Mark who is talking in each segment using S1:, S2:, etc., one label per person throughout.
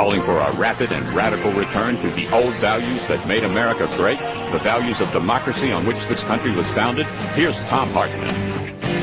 S1: calling for a rapid and radical return to the old values that made America great, the values of democracy on which this country was founded. Here's Thom Hartmann.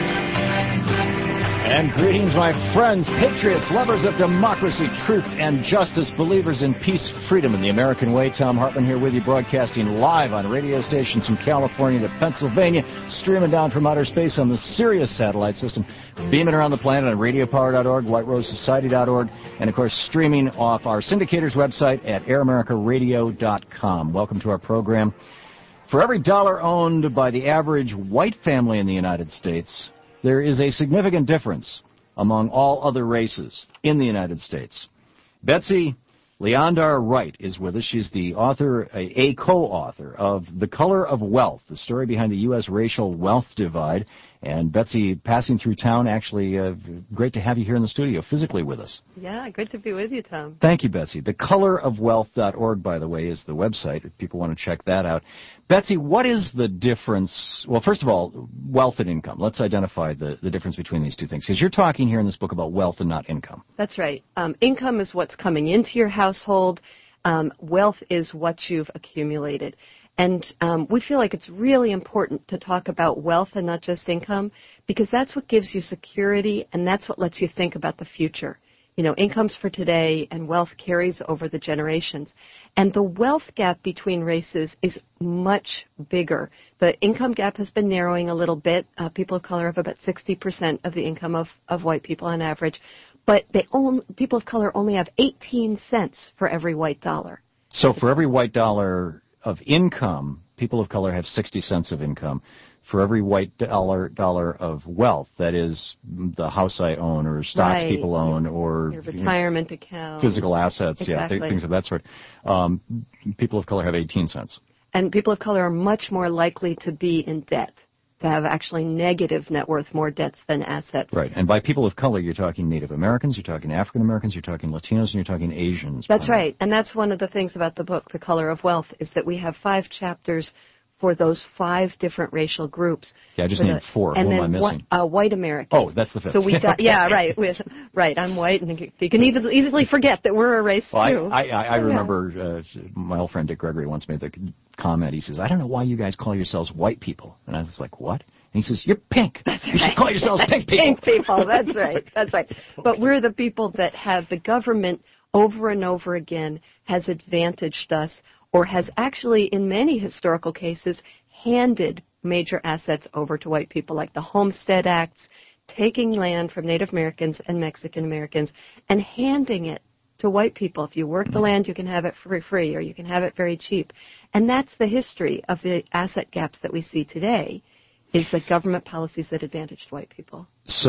S2: And greetings, my friends, patriots, lovers of democracy, truth, and justice, believers in peace, freedom, and the American way. Thom Hartmann here with you, broadcasting live on radio stations from California to Pennsylvania, streaming down from outer space on the Sirius satellite system, beaming around the planet on radiopower.org, whiterosesociety.org, and, of course, streaming off our syndicator's website at AirAmericaRadio.com. Welcome to our program. For every dollar owned by the average white family in the United States, there is a significant difference among all other races in the United States. Betsy Leondar Wright is with us. She's the author, a co-author of The Color of Wealth, the story behind the U.S. racial wealth divide. And Betsy, passing through town, actually, great to have you here in the studio physically with us.
S3: Yeah, good to be with you, Tom.
S2: Thank you, Betsy. TheColorOfWealth.org, by the way, is the website, if people want to check that out. Betsy, what is the difference? Well, first of all, wealth and income. Let's identify the difference between these two things, because you're talking here in this book about wealth and not income.
S3: That's right. Income is what's coming into your household. Wealth is what you've accumulated. And we feel like it's really important to talk about wealth and not just income, because that's what gives you security and that's what lets you think about the future. You know, income's for today and wealth carries over the generations. And the wealth gap between races is much bigger. The income gap has been narrowing a little bit. People of color have about 60% of the income of white people on average. But people of color only have 18 cents for every white dollar.
S2: So for every white dollar of income, people of color have 60 cents of income. For every white dollar of wealth, that is the house I own or stocks people own or
S3: your retirement account,
S2: physical assets,
S3: exactly.
S2: Things of that sort, people of color have 18 cents.
S3: And people of color are much more likely to be in debt, to have actually negative net worth, more debts than assets.
S2: Right. And by people of color, you're talking Native Americans, you're talking African Americans, you're talking Latinos, and you're talking Asians.
S3: That's right. And that's one of the things about the book, The Color of Wealth, is that we have 5 chapters for those 5 different racial groups.
S2: Yeah, I just named 4. Who am I missing?
S3: White Americans.
S2: Oh, that's the 5th.
S3: So we yeah, right. Right, I'm white, and you can easily forget that we're a race, too.
S2: I remember my old friend Dick Gregory once made the comment. He says, I don't know why you guys call yourselves white people. And I was like, what? And he says, you're pink. You should call yourselves pink people.
S3: Pink people, that's right. That's right. But we're the people that have the government over and over again has advantaged us, or has actually, in many historical cases, handed major assets over to white people, like the Homestead Acts, taking land from Native Americans and Mexican Americans and handing it to white people. If you work the land, you can have it for free, or you can have it very cheap. And that's the history of the asset gaps that we see today, is the government policies that advantaged white people.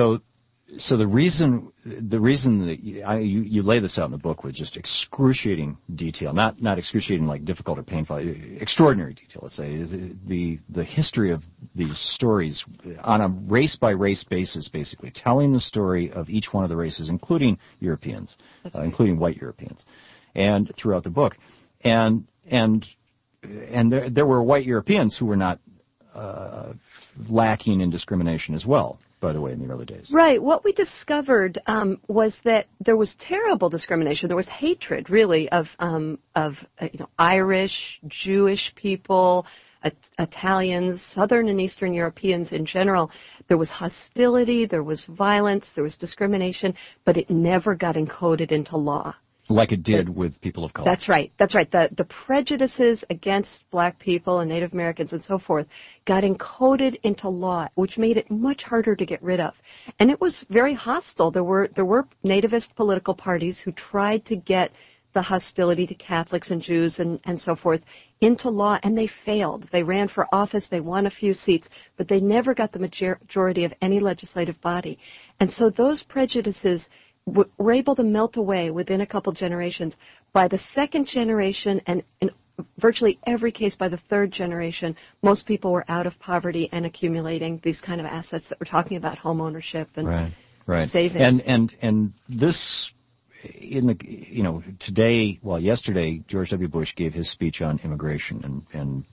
S2: So the reason that you lay this out in the book with just excruciating detail, not excruciating like difficult or painful, extraordinary detail, let's say, is the history of these stories on a race-by-race basis, basically, telling the story of each one of the races, including Europeans, including white Europeans, and throughout the book. And there were white Europeans who were not lacking in discrimination as well, by the way, in the early days.
S3: Right. What we discovered was that there was terrible discrimination. There was hatred, really, of Irish, Jewish people, Italians, Southern and Eastern Europeans in general. There was hostility, there was violence, there was discrimination, but it never got encoded into law.
S2: Like it did with people of color.
S3: That's right. That's right. The prejudices against black people and Native Americans and so forth got encoded into law, which made it much harder to get rid of. And it was very hostile. There were nativist political parties who tried to get the hostility to Catholics and Jews and so forth into law, and they failed. They ran for office, they won a few seats, but they never got the majority of any legislative body. And so those prejudices were able to melt away within a couple generations. By the second generation, and in virtually every case by the third generation, most people were out of poverty and accumulating these kind of assets that we're talking about, home ownership and savings.
S2: And this, yesterday, George W. Bush gave his speech on immigration, and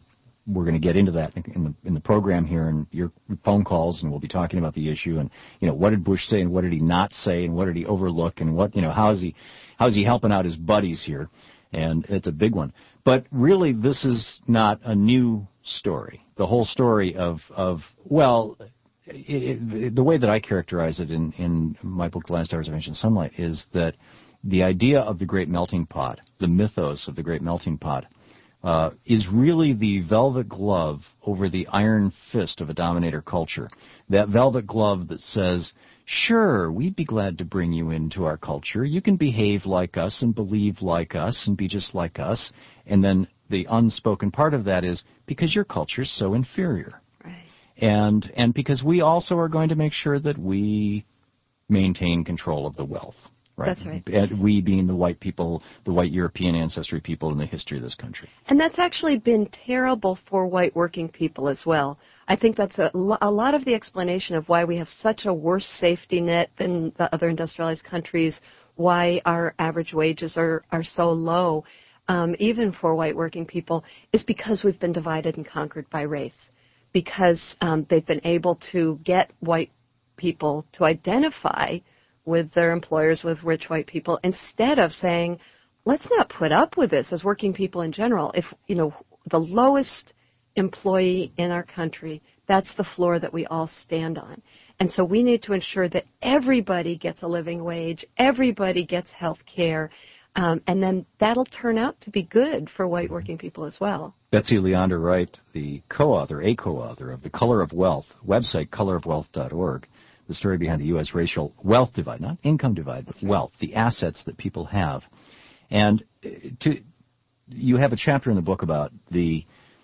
S2: we're going to get into that in the program here and your phone calls, and we'll be talking about the issue and, what did Bush say and what did he not say and what did he overlook and what, how is he helping out his buddies here? And it's a big one. But really, this is not a new story. The whole story of the way that I characterize it in my book, The Last Hours of Ancient Sunlight, is that the idea of the Great Melting Pot, the mythos of the Great Melting Pot, is really the velvet glove over the iron fist of a dominator culture. That velvet glove that says, sure, we'd be glad to bring you into our culture. You can behave like us and believe like us and be just like us. And then the unspoken part of that is because your culture is so inferior.
S3: Right.
S2: And because we also are going to make sure that we maintain control of the wealth. Right.
S3: That's right.
S2: And we being the white people, the white European ancestry people in the history of this country.
S3: And that's actually been terrible for white working people as well. I think that's a lot of the explanation of why we have such a worse safety net than the other industrialized countries, why our average wages are so low, even for white working people, is because we've been divided and conquered by race. Because they've been able to get white people to identify with their employers, with rich white people, instead of saying, let's not put up with this as working people in general. If, the lowest employee in our country, that's the floor that we all stand on. And so we need to ensure that everybody gets a living wage, everybody gets health care, and then that'll turn out to be good for white working people as well.
S2: Betsy Leander Wright, the co-author of The Color of Wealth, website colorofwealth.org, the story behind the U.S. racial wealth divide, not income divide, but wealth, the assets that people have. And you have a chapter in the book about the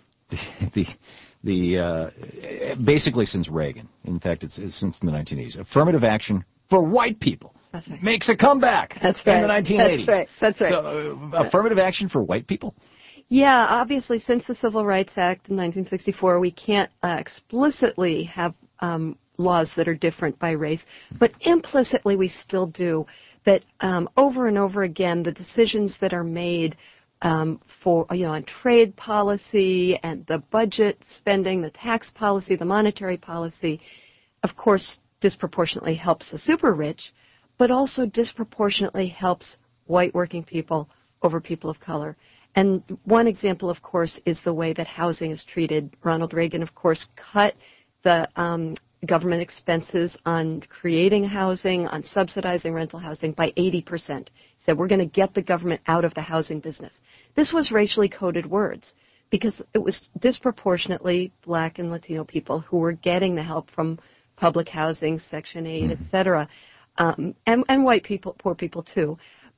S2: basically since Reagan. In fact, it's since the 1980s. Affirmative action for white people makes a comeback in the 1980s.
S3: That's right.
S2: So affirmative action for white people?
S3: Yeah, obviously, since the Civil Rights Act in 1964, we can't explicitly have laws that are different by race, but implicitly we still do. That over and over again, the decisions that are made for on trade policy and the budget spending, the tax policy, the monetary policy, of course, disproportionately helps the super rich, but also disproportionately helps white working people over people of color. And one example, of course, is the way that housing is treated. Ronald Reagan, of course, cut the government expenses on creating housing, on subsidizing rental housing by 80%. He said, we're going to get the government out of the housing business. This was racially coded words because it was disproportionately black and Latino people who were getting the help from public housing, Section 8, et cetera, and white people, poor people too.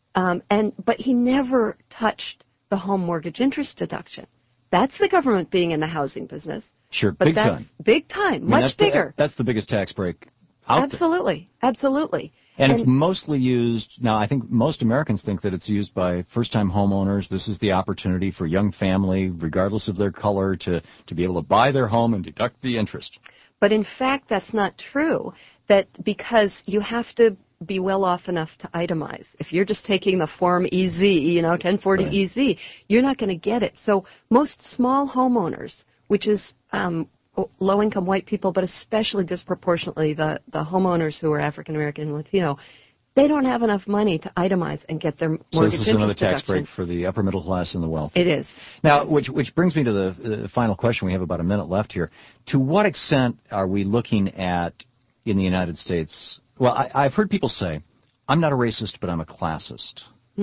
S3: But he never touched the home mortgage interest deduction. That's the government being in the housing business.
S2: Sure,
S3: but
S2: big time.
S3: Big time, much bigger.
S2: That's the biggest tax break out there.
S3: Absolutely.
S2: And it's mostly used, now I think most Americans think that it's used by first-time homeowners. This is the opportunity for a young family, regardless of their color, to be able to buy their home and deduct the interest.
S3: But in fact, that's not true. That because you have to be well off enough to itemize. If you're just taking the Form EZ, 1040 EZ, you're not going to get it. So most small homeowners, which is low-income white people, but especially disproportionately the homeowners who are African-American and Latino, they don't have enough money to itemize and get their mortgage interest deduction.
S2: So this is another tax break for the upper middle class and the wealthy.
S3: It is.
S2: Now, which brings me to the final question. We have about a minute left here. To what extent are we looking at, in the United States, well, I've heard people say, I'm not a racist, but I'm a classist.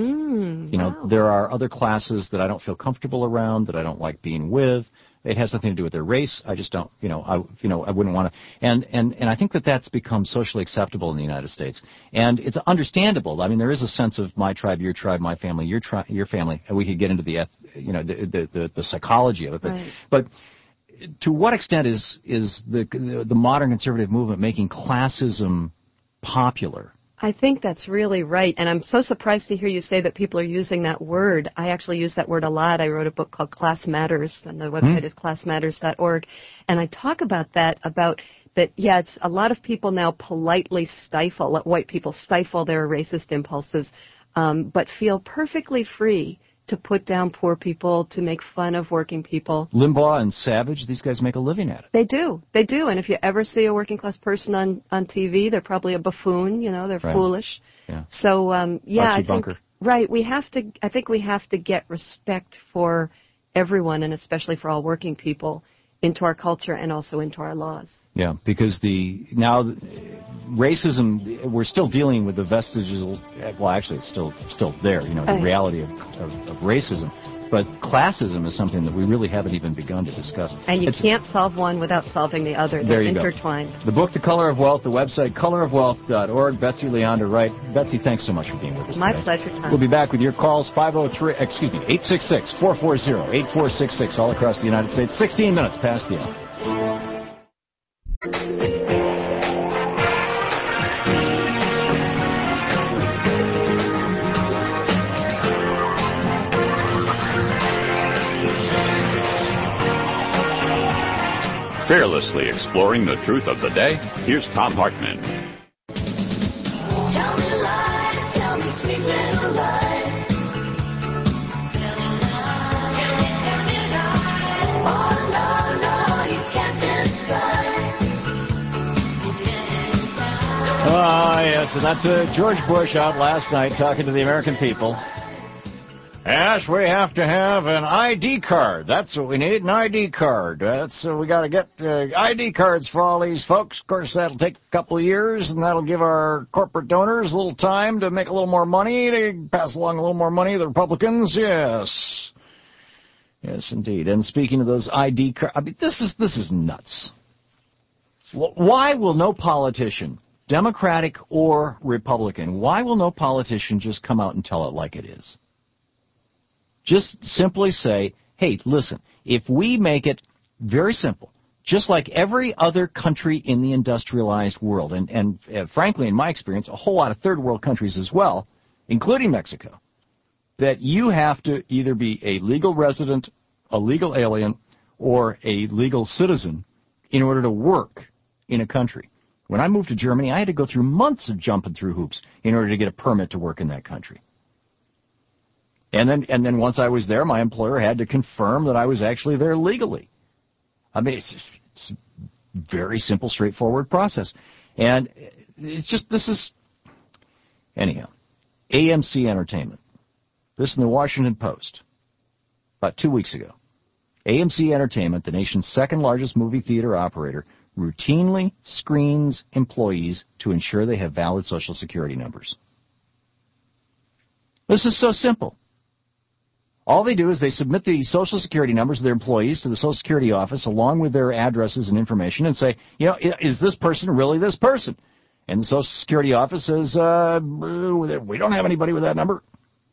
S3: Wow.
S2: There are other classes that I don't feel comfortable around, that I don't like being with. It has nothing to do with their race. I just don't, I wouldn't want to. And I think that that's become socially acceptable in the United States. And it's understandable. I mean, there is a sense of my tribe, my family, your family. And we could get into the psychology of it.
S3: Right.
S2: But to what extent is the modern conservative movement making classism popular?
S3: I think that's really right, and I'm so surprised to hear you say that people are using that word. I actually use that word a lot. I wrote a book called Class Matters, and the website is classmatters.org, and I talk about that, it's a lot of people now politely let white people stifle their racist impulses, but feel perfectly free to put down poor people, to make fun of working people.
S2: Limbaugh and Savage, these guys make a living at it.
S3: They do. And if you ever see a working class person on TV, they're probably a buffoon, they're foolish.
S2: Yeah.
S3: So, I think,
S2: right,
S3: I think we have to get respect for everyone, and especially for all working people, into our culture and also into our laws.
S2: Yeah, because racism, we're still dealing with the vestiges, well, actually it's still there, the reality of racism. But classism is something that we really haven't even begun to discuss.
S3: And you can't solve one without solving the other. They're intertwined.
S2: The book, The Color of Wealth, the website, colorofwealth.org. Betsy Leander Wright. Betsy, thanks so much for being with us
S3: My
S2: today.
S3: pleasure, Tom.
S2: We'll be back with your calls, 866-440-8466, all across the United States. 16 minutes past the hour.
S1: Fearlessly exploring the truth of the day, here's Thom Hartmann.
S4: Tell me lies, tell me sweet little lies. Tell me lies, tell me lies. Oh, no, you can't disguise.
S2: Yes, and that's George Bush out last night talking to the American people. Yes, we have to have an ID card. That's what we need, an ID card. We got to get ID cards for all these folks. Of course, that'll take a couple of years, and that'll give our corporate donors a little time to make a little more money, to pass along a little more money to the Republicans. Yes. Yes, indeed. And speaking of those ID cards, this is nuts. Why will no politician, Democratic or Republican, why will no politician just come out and tell it like it is? Just simply say, hey, listen, if we make it very simple, just like every other country in the industrialized world, and frankly, in my experience, a whole lot of third world countries as well, including Mexico, that you have to either be a legal resident, a legal alien, or a legal citizen in order to work in a country. When I moved to Germany, I had to go through months of jumping through hoops in order to get a permit to work in that country. And then once I was there, my employer had to confirm that I was actually there legally. It's a very simple, straightforward process. And anyhow, AMC Entertainment. This in the Washington Post about 2 weeks ago. AMC Entertainment, the nation's second largest movie theater operator, routinely screens employees to ensure they have valid Social Security numbers. This is so simple. All they do is they submit the Social Security numbers of their employees to the Social Security office along with their addresses and information and say, is this person really this person? And the Social Security office says, we don't have anybody with that number.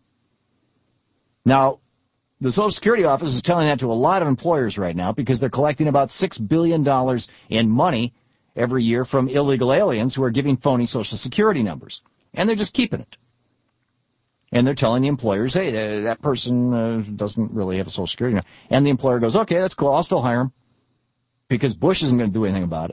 S2: Now, the Social Security office is telling that to a lot of employers right now because they're collecting about $6 billion in money every year from illegal aliens who are giving phony Social Security numbers. And they're just keeping it. And they're telling the employers, hey, that person doesn't really have a Social Security number. And the employer goes, okay, that's cool, I'll still hire him. Because Bush isn't going to do anything about it.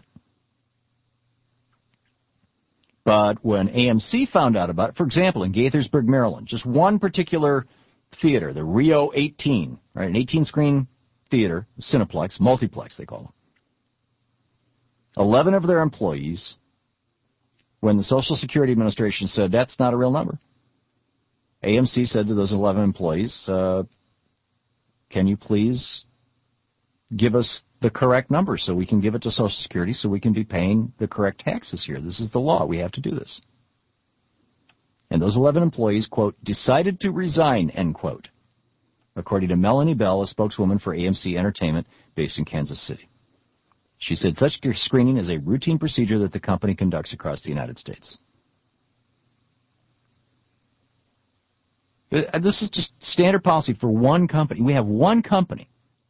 S2: But when AMC found out about it, for example, in Gaithersburg, Maryland, just one particular theater, the Rio 18, right, an 18-screen theater, Cineplex, multiplex they call them. 11 of their employees, when the Social Security Administration said that's not a real number, AMC said to those 11 employees, can you please give us the correct number so we can give it to Social Security so we can be paying the correct taxes here? This is the law. We have to do this. And those 11 employees, quote, decided to resign, end quote, according to Melanie Bell, a spokeswoman for AMC Entertainment based in Kansas City. She said such screening is a routine procedure that the company conducts across the United States. This is just standard policy for one company. We have one company.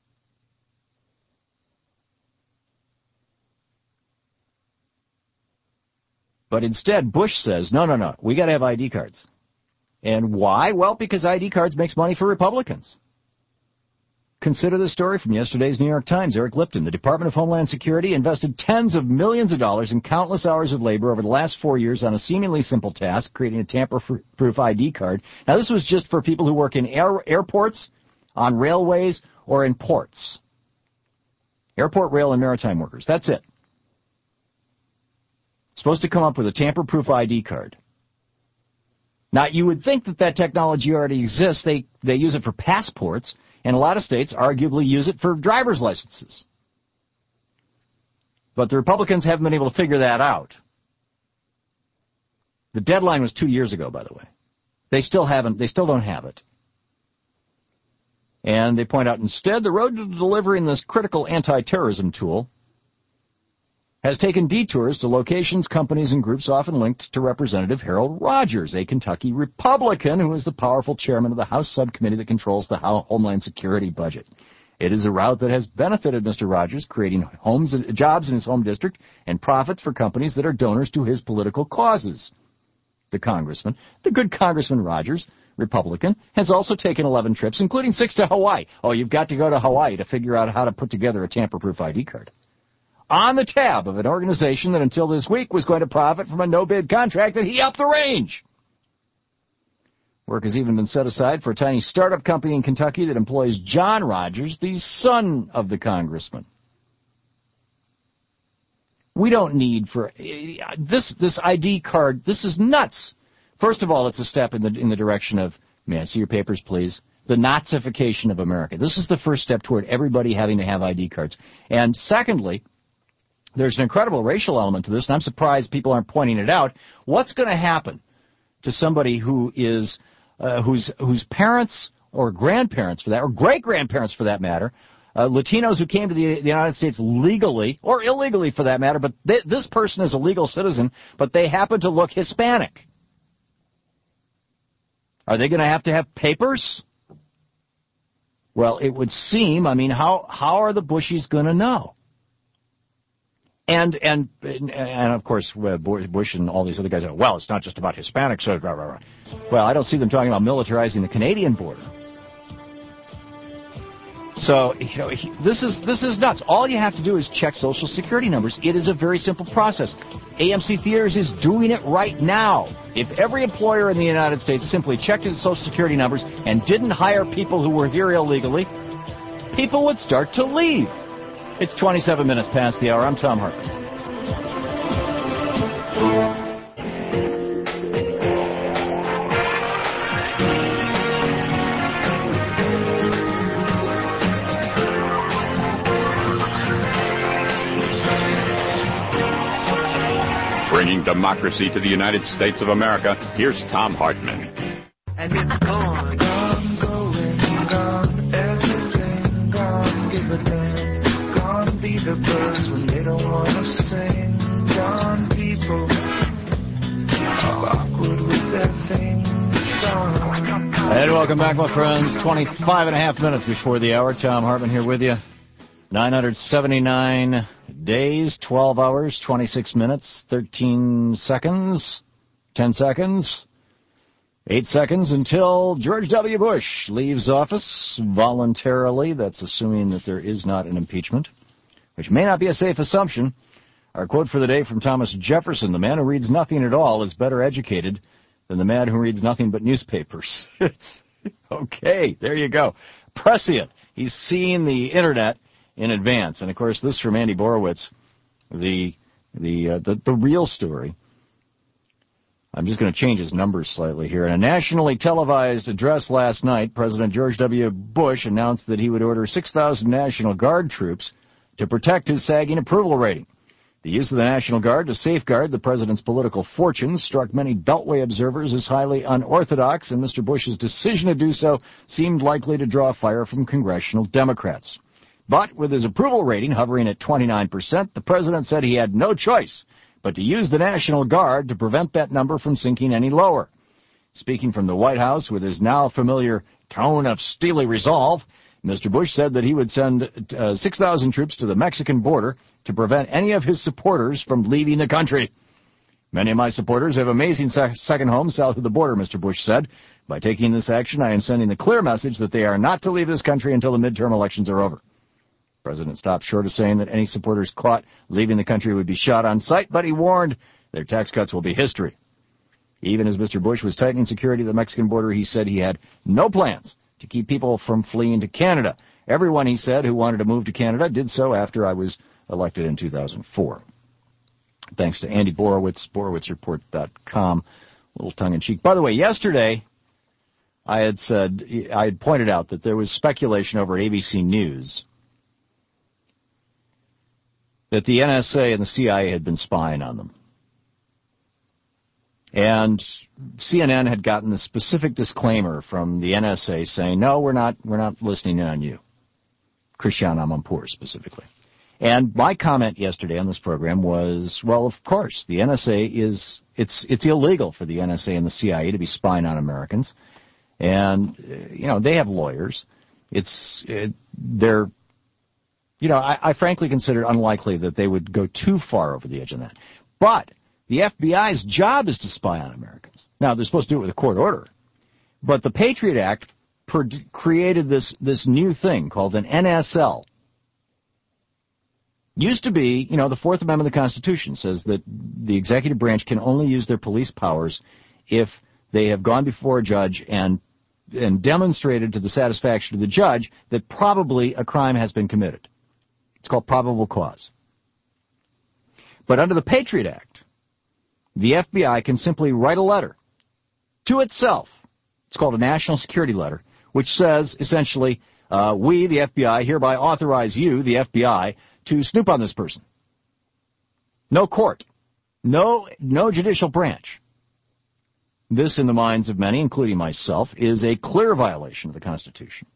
S2: But instead, Bush says, no, we got to have ID cards. And why? Well, because ID cards makes money for Republicans. Consider this story from yesterday's New York Times. Eric Lipton, the Department of Homeland Security invested tens of millions of dollars in countless hours of labor over the last 4 years on a seemingly simple task, creating a tamper-proof ID card. Now, this was just for people who work in airports, on railways, or in ports. Airport, rail, and maritime workers. That's it. Supposed to come up with a tamper-proof ID card. Now, you would think that that technology already exists. They use it for passports. And a lot of states arguably use it for driver's licenses. But the Republicans haven't been able to figure that out. The deadline was 2 years ago, by the way. They still don't have it. And they point out instead the road to delivering this critical anti-terrorism tool has taken detours to locations, companies, and groups often linked to Representative Harold Rogers, a Kentucky Republican who is the powerful chairman of the House subcommittee that controls the Homeland Security budget. It is a route that has benefited Mr. Rogers, creating jobs in his home district and profits for companies that are donors to his political causes. The good Congressman Rogers, Republican, has also taken 11 trips, including 6 to Hawaii. Oh, you've got to go to Hawaii to figure out how to put together a tamper-proof ID card. On the tab of an organization that until this week was going to profit from a no-bid contract that he helped arrange. Work has even been set aside for a tiny startup company in Kentucky that employs John Rogers, the son of the congressman. We don't need for this ID card. This is nuts. First of all, it's a step in the direction of, may I see your papers, please? The Nazification of America. This is the first step toward everybody having to have ID cards. And secondly, there's an incredible racial element to this, and I'm surprised people aren't pointing it out. What's going to happen to somebody who is whose parents or grandparents for that, or great-grandparents for that matter, Latinos who came to the United States legally, or illegally for that matter, but this person is a legal citizen, but they happen to look Hispanic? Are they going to have papers? Well, it would seem, how are the Bushies going to know? And of course, Bush and all these other guys are, well, it's not just about Hispanics. So rah, rah, rah. Well, I don't see them talking about militarizing the Canadian border. So, this is nuts. All you have to do is check Social Security numbers. It is a very simple process. AMC Theaters is doing it right now. If every employer in the United States simply checked his Social Security numbers and didn't hire people who were here illegally, people would start to leave. It's 27 minutes past the hour. I'm Tom Hartman.
S1: Bringing democracy to the United States of America, here's Tom Hartman.
S5: And it's gone, gone, everything gone, give a damn, gone be the birds when they don't want to sing, gone people, awkward with their things, gone.
S2: And welcome back, my friends. 25 and a half minutes before the hour. Tom Hartman here with you. 979 days, 12 hours, 26 minutes, 13 seconds, 10 seconds, 8 seconds until George W. Bush leaves office voluntarily. That's assuming that there is not an impeachment, which may not be a safe assumption. Our quote for the day from Thomas Jefferson: the man who reads nothing at all is better educated than the man who reads nothing but newspapers. Okay, there you go. Prescient. He's seeing the Internet in advance. And, of course, this from Andy Borowitz, the real story. I'm just going to change his numbers slightly here. In a nationally televised address last night, President George W. Bush announced that he would order 6,000 National Guard troops to protect his sagging approval rating. The use of the National Guard to safeguard the president's political fortunes struck many Beltway observers as highly unorthodox, and Mr. Bush's decision to do so seemed likely to draw fire from congressional Democrats. But with his approval rating hovering at 29%, the president said he had no choice but to use the National Guard to prevent that number from sinking any lower. Speaking from the White House with his now familiar tone of steely resolve, Mr. Bush said that he would send 6,000 troops to the Mexican border to prevent any of his supporters from leaving the country. Many of my supporters have amazing second homes south of the border, Mr. Bush said. By taking this action, I am sending the clear message that they are not to leave this country until the midterm elections are over. The president stopped short of saying that any supporters caught leaving the country would be shot on sight, but he warned their tax cuts will be history. Even as Mr. Bush was tightening security at the Mexican border, he said he had no plans to keep people from fleeing to Canada. Everyone, he said, who wanted to move to Canada did so after I was elected in 2004. Thanks to Andy Borowitz, BorowitzReport.com. A little tongue-in-cheek. By the way, yesterday I had pointed out that there was speculation over ABC News that the NSA and the CIA had been spying on them. And CNN had gotten the specific disclaimer from the NSA saying, no, we're not listening in on you. Christiane Amanpour specifically. And my comment yesterday on this program was, well, of course, the NSA it's illegal for the NSA and the CIA to be spying on Americans. And, they have lawyers. I frankly consider it unlikely that they would go too far over the edge on that. But the FBI's job is to spy on Americans. Now, they're supposed to do it with a court order. But the Patriot Act created this new thing called an NSL. Used to be, the Fourth Amendment of the Constitution says that the executive branch can only use their police powers if they have gone before a judge and demonstrated to the satisfaction of the judge that probably a crime has been committed. It's called probable cause. But under the Patriot Act, the FBI can simply write a letter to itself. It's called a national security letter, which says, essentially, we, the FBI, hereby authorize you, the FBI, to snoop on this person. No court. No judicial branch. This, in the minds of many, including myself, is a clear violation of the Constitution.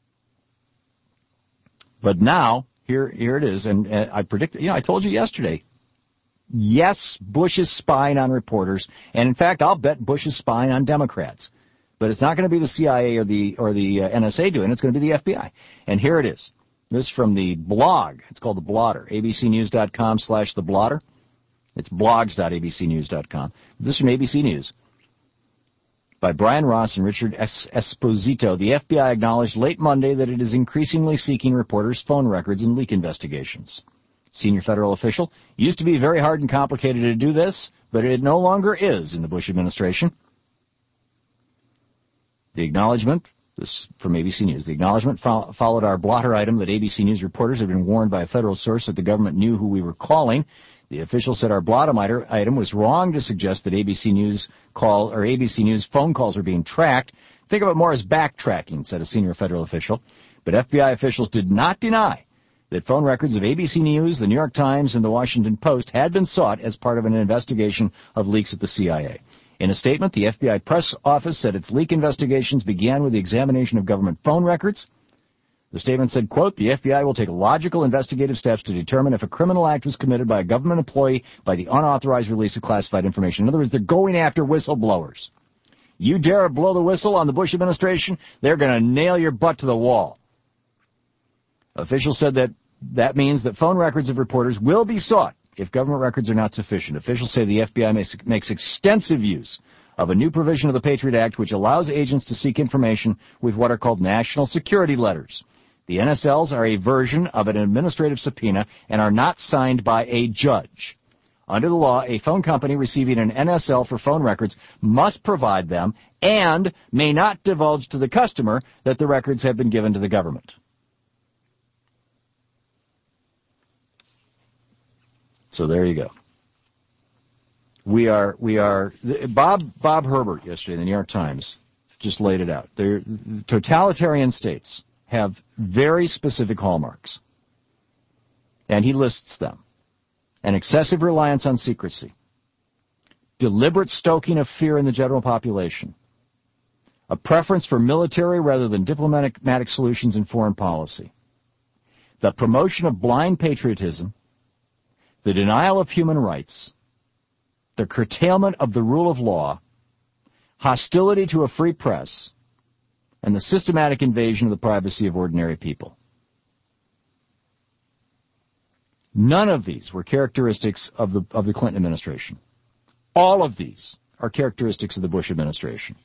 S2: But now, here it is, and I predicted, I told you yesterday, yes, Bush is spying on reporters, and in fact, I'll bet Bush is spying on Democrats. But it's not going to be the CIA or the NSA doing it. It's going to be the FBI. And here it is. This is from the blog. It's called The Blotter, abcnews.com/The Blotter. It's blogs.abcnews.com. This is from ABC News. By Brian Ross and Richard Esposito, the FBI acknowledged late Monday that it is increasingly seeking reporters' phone records in leak investigations. Senior federal official, used to be very hard and complicated to do this, but it no longer is in the Bush administration. The acknowledgement, this from ABC News, the acknowledgement followed our blotter item that ABC News reporters had been warned by a federal source that the government knew who we were calling. The official said our blotter item was wrong to suggest that ABC News phone calls are being tracked. Think of it more as backtracking, said a senior federal official. But FBI officials did not deny that phone records of ABC News, the New York Times, and the Washington Post had been sought as part of an investigation of leaks at the CIA. In a statement, the FBI press office said its leak investigations began with the examination of government phone records. The statement said, quote, the FBI will take logical investigative steps to determine if a criminal act was committed by a government employee by the unauthorized release of classified information. In other words, they're going after whistleblowers. You dare blow the whistle on the Bush administration, they're going to nail your butt to the wall. Officials said that means that phone records of reporters will be sought if government records are not sufficient. Officials say the FBI makes extensive use of a new provision of the Patriot Act which allows agents to seek information with what are called national security letters. The NSLs are a version of an administrative subpoena and are not signed by a judge. Under the law, a phone company receiving an NSL for phone records must provide them and may not divulge to the customer that the records have been given to the government. So there you go. Bob Herbert yesterday in the New York Times just laid it out. Totalitarian states have very specific hallmarks. And he lists them. An excessive reliance on secrecy. Deliberate stoking of fear in the general population. A preference for military rather than diplomatic solutions in foreign policy. The promotion of blind patriotism. The denial of human rights. The curtailment of the rule of law. Hostility to a free press. And the systematic invasion of the privacy of ordinary people. None of these were characteristics of the Clinton administration. All of these are characteristics of the Bush administration.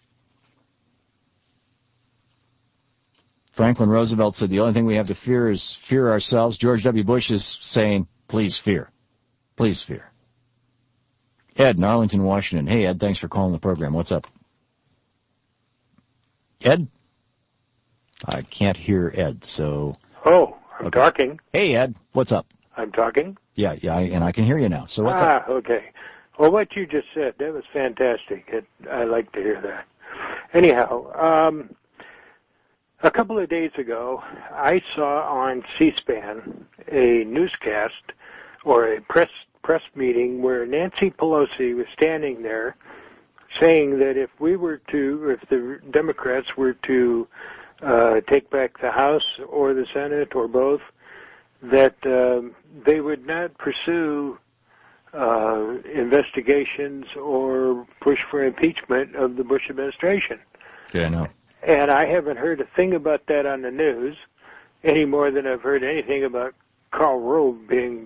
S2: Franklin Roosevelt said the only thing we have to fear is fear ourselves. George W. Bush is saying, please fear. Please fear. Ed in Arlington, Washington. Hey, Ed, thanks for calling the program. What's up? Ed? I can't hear Ed, so...
S6: Oh, I'm talking.
S2: Hey, Ed, what's up?
S6: I'm talking?
S2: Yeah, and I can hear you now, so what's up?
S6: Okay. Well, what you just said, that was fantastic. I like to hear that. Anyhow, a couple of days ago, I saw on C-SPAN a newscast or a press meeting where Nancy Pelosi was standing there saying that if the Democrats were to take back the House or the Senate or both, that they would not pursue investigations or push for impeachment of the Bush administration.
S2: Yeah, I know.
S6: And I haven't heard a thing about that on the news any more than I've heard anything about Karl Rove being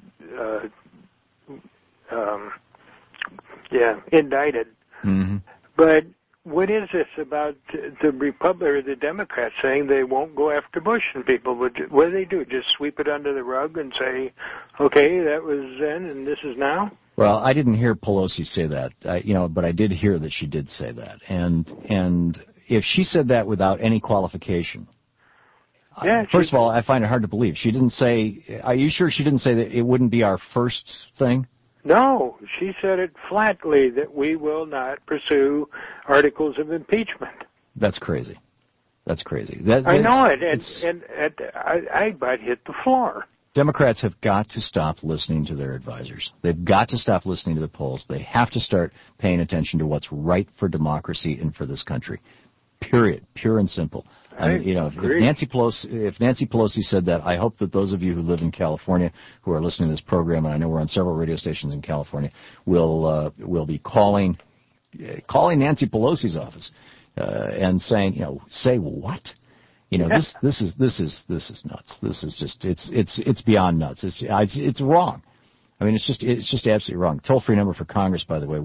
S6: indicted.
S2: Mm-hmm.
S6: But what is this about the Democrats saying they won't go after Bush and people? What do they do? Just sweep it under the rug and say, okay, that was then and this is now?
S2: Well, I didn't hear Pelosi say that, but I did hear that she did say that. And if she said that without any qualification, first of all, I find it hard to believe. She didn't say, are you sure she didn't say that it wouldn't be our first thing?
S6: No, she said it flatly that we will not pursue articles of impeachment.
S2: That's crazy. That's crazy.
S6: I know it, and I about hit the floor.
S2: Democrats have got to stop listening to their advisors. They've got to stop listening to the polls. They have to start paying attention to what's right for democracy and for this country. Period. Pure and simple. If Nancy Pelosi said that, I hope that those of you who live in California who are listening to this program, and I know we're on several radio stations in California, will be calling Nancy Pelosi's office and saying, say what? This is nuts. This is just it's beyond nuts. It's wrong. I mean, it's just absolutely wrong. Toll-free number for Congress, by the way,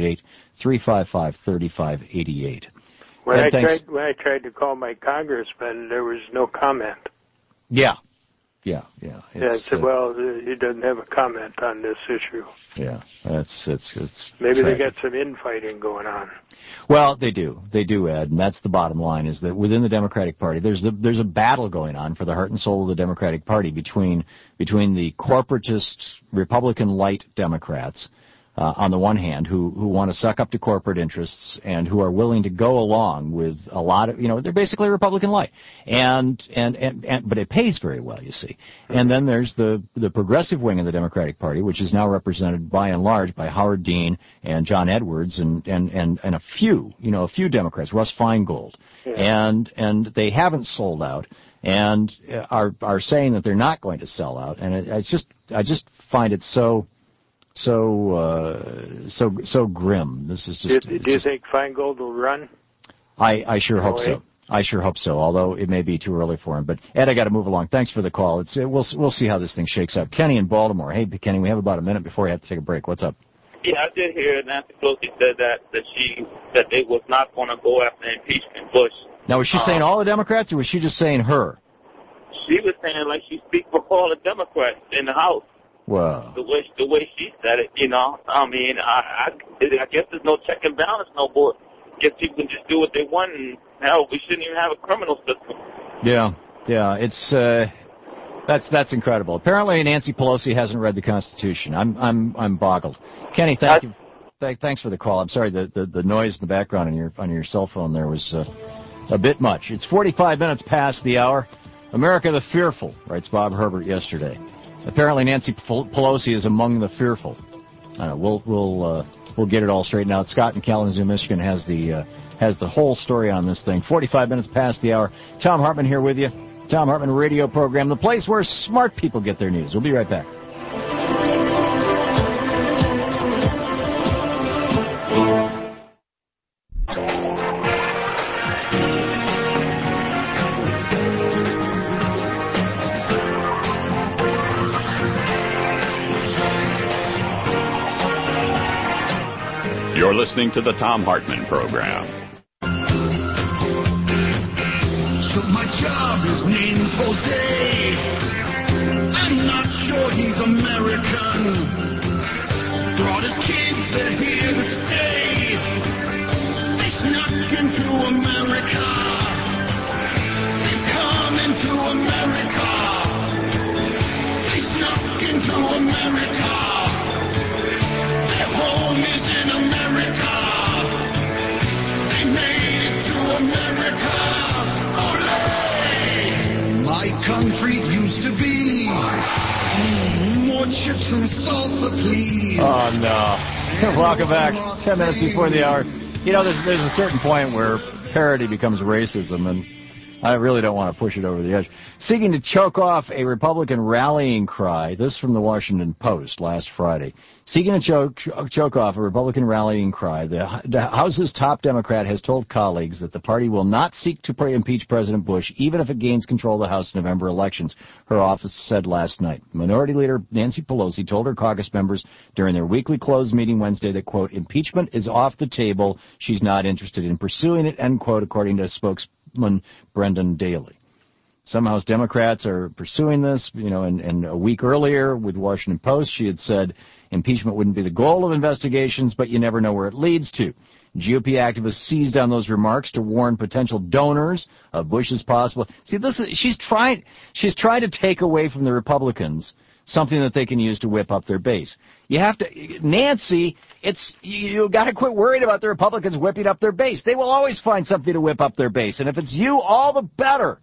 S2: 1-888-355-3588.
S6: When I tried to call my congressman, there was no comment.
S2: Yeah.
S6: I said, well, he doesn't have a comment on this issue.
S2: Yeah, it's
S6: maybe
S2: tragic.
S6: They got some infighting going on. Well,
S2: they do, Ed, and that's the bottom line, is that within the Democratic Party, there's a battle going on for the heart and soul of the Democratic Party between the corporatist Republican light Democrats on the one hand, who want to suck up to corporate interests and who are willing to go along with a lot of, they're basically Republican light, but it pays very well, you see. And then there's the progressive wing of the Democratic Party, which is now represented by and large by Howard Dean and John Edwards and a few Democrats, Russ Feingold, and they haven't sold out and are saying that they're not going to sell out, and I just find it so grim. This is just.
S6: Do you think Feingold will run?
S2: I sure hope so. I sure hope so. Although it may be too early for him. But Ed, I got to move along. Thanks for the call. We'll see how this thing shakes out. Kenny in Baltimore. Hey, Kenny, we have about a minute before we have to take a break. What's up?
S7: Yeah, I did hear Nancy Pelosi said that they was not going to go after impeachment Bush.
S2: Now, was she saying all the Democrats, or was she just saying her?
S7: She was saying like she speaks for all the Democrats in the House.
S2: Wow.
S7: The way she said it, I mean, I guess there's no check and balance no more. I guess people can just do what they want, and hell, we shouldn't even have a criminal system.
S2: Yeah, it's that's incredible. Apparently, Nancy Pelosi hasn't read the Constitution. I'm boggled. Kenny, thank you. Thanks for the call. I'm sorry the noise in the background on your cell phone there was a bit much. It's 45 minutes past the hour. America the fearful, writes Bob Herbert yesterday. Apparently, Nancy Pelosi is among the fearful. We'll get it all straightened out. Scott in Kalamazoo, Michigan, has the whole story on this thing. 45 minutes past the hour. Tom Hartman here with you. Tom Hartman Radio Program, the place where smart people get their news. We'll be right back.
S1: You're listening to the Thom Hartmann Program.
S8: So my job, his name's Jose. I'm not sure he's American. Brought his kids, they're here to stay. They snuck into America. They've come into America. They snuck into America. Their home is in America. They made it to America. Ole! My country used to be more chips and salsa, please.
S2: Oh, no. Welcome back. 10 minutes before the hour. You know, there's a certain point where parody becomes racism, and I really don't want to push it over the edge. Seeking to choke off a Republican rallying cry, this from the Washington Post last Friday. Seeking to choke off a Republican rallying cry, the House's top Democrat has told colleagues that the party will not seek to impeach President Bush, even if it gains control of the House in November elections, her office said last night. Minority Leader Nancy Pelosi told her caucus members during their weekly closed meeting Wednesday that, quote, impeachment is off the table. She's not interested in pursuing it, end quote, according to spokesman Brendan Daly. Some House Democrats are pursuing this, you know, and a week earlier with Washington Post, she had said impeachment wouldn't be the goal of investigations, but you never know where it leads to. GOP activists seized on those remarks to warn potential donors of Bush's possible. See, she's trying to take away from the Republicans something that they can use to whip up their base. You have to, Nancy, you got to quit worrying about the Republicans whipping up their base. They will always find something to whip up their base, and if it's you, all the better.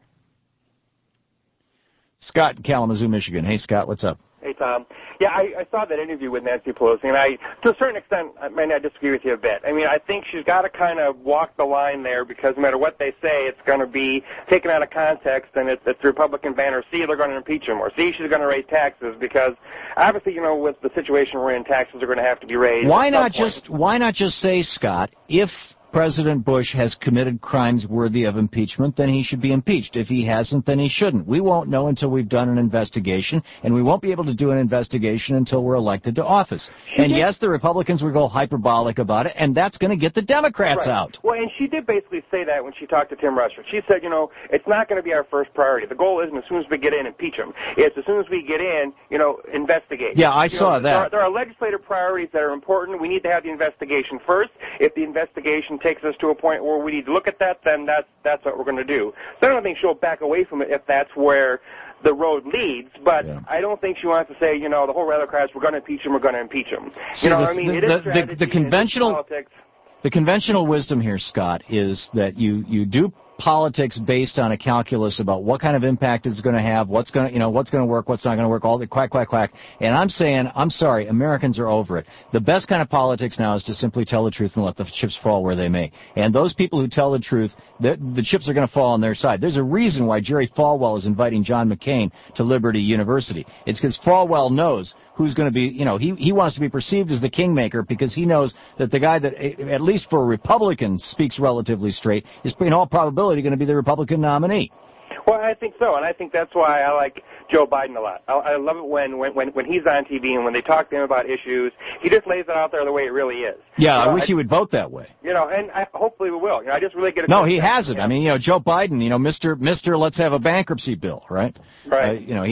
S2: Scott in Kalamazoo, Michigan. Hey, Scott, what's up?
S9: Hey, Tom. Yeah, I saw that interview with Nancy Pelosi, and to a certain extent, I may not disagree with you a bit. I mean, I think she's got to kind of walk the line there, because no matter what they say, it's going to be taken out of context, and it's the Republican banner. See, they're going to impeach him, or see, she's going to raise taxes, because obviously, you know, with the situation we're in, taxes are going to have to be raised.
S2: Why not just say, Scott, if President Bush has committed crimes worthy of impeachment, then he should be impeached. If he hasn't, then he shouldn't. We won't know until we've done an investigation, and we won't be able to do an investigation until we're elected to office. And yes, the Republicans will go hyperbolic about it, and that's going to get the Democrats out.
S9: Well, and she did basically say that when she talked to Tim Russert. She said, you know, it's not going to be our first priority. The goal isn't as soon as we get in, impeach him. It's as soon as we get in, you know, investigate.
S2: Yeah, I saw that.
S9: There are legislative priorities that are important. We need to have the investigation first. If the investigation takes us to a point where we need to look at that, then that's what we're going to do. So I don't think she'll back away from it if that's where the road leads, but I don't think she wants to say, you know, the whole rally cries, we're going to impeach him, we're going to impeach him.
S2: See,
S9: you know, I mean, it is strategy,
S2: the conventional
S9: politics.
S2: The conventional wisdom here, Scott, is that you do politics based on a calculus about what kind of impact it's going to have, what's going to work, what's not going to work, all the quack. And I'm saying, I'm sorry, Americans are over it. The best kind of politics now is to simply tell the truth and let the chips fall where they may. And those people who tell the truth, the chips are going to fall on their side. There's a reason why Jerry Falwell is inviting John McCain to Liberty University. It's because Falwell knows who's going to be, you know, he wants to be perceived as the kingmaker, because he knows that the guy that, at least for Republicans, speaks relatively straight is in all probability going to be the Republican nominee.
S9: Well, I think so, and I think that's why I like Joe Biden a lot. I love it when he's on TV and when they talk to him about issues, he just lays it out there the way it really is.
S2: Yeah, I wish he would vote that way.
S9: You know, and hopefully we will. You know, I just really get a
S2: No, he hasn't. I mean, you know, Joe Biden, you know, Mr. Let's have a bankruptcy bill, right?
S9: Right.
S2: You know,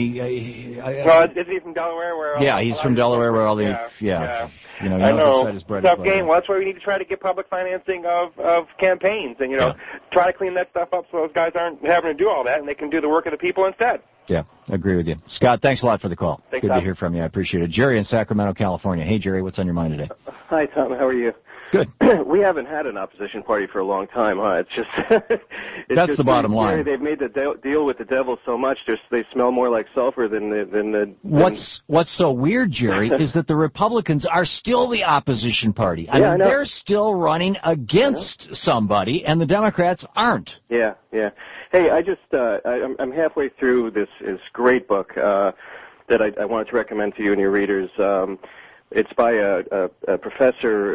S9: well, isn't he from Delaware?
S2: He's from Delaware, where all the you know, he knows which side his bread is
S9: tough game. Well, that's why we need to try to get public financing of campaigns, and you know, try to clean that stuff up so those guys aren't having to do all that, and they can do the work of the people instead.
S2: Yeah, I agree with you. Scott, thanks a lot for the call.
S9: Thanks,
S2: Good
S9: Tom.
S2: to hear from you. I appreciate it. Jerry in Sacramento, California. Hey, Jerry, what's on your mind today?
S10: Hi, Tom. How are you?
S2: Good.
S10: We haven't had an opposition party for a long time, huh? It's just
S2: that's
S10: just
S2: the bottom line.
S10: They've made the deal with the devil so much, they smell more like sulfur than
S2: What's so weird, Jerry, is that the Republicans are still the opposition party. I mean, they're still running against somebody, and the Democrats aren't.
S10: Yeah. Hey, I'm halfway through this great book that I wanted to recommend to you and your readers. It's by a professor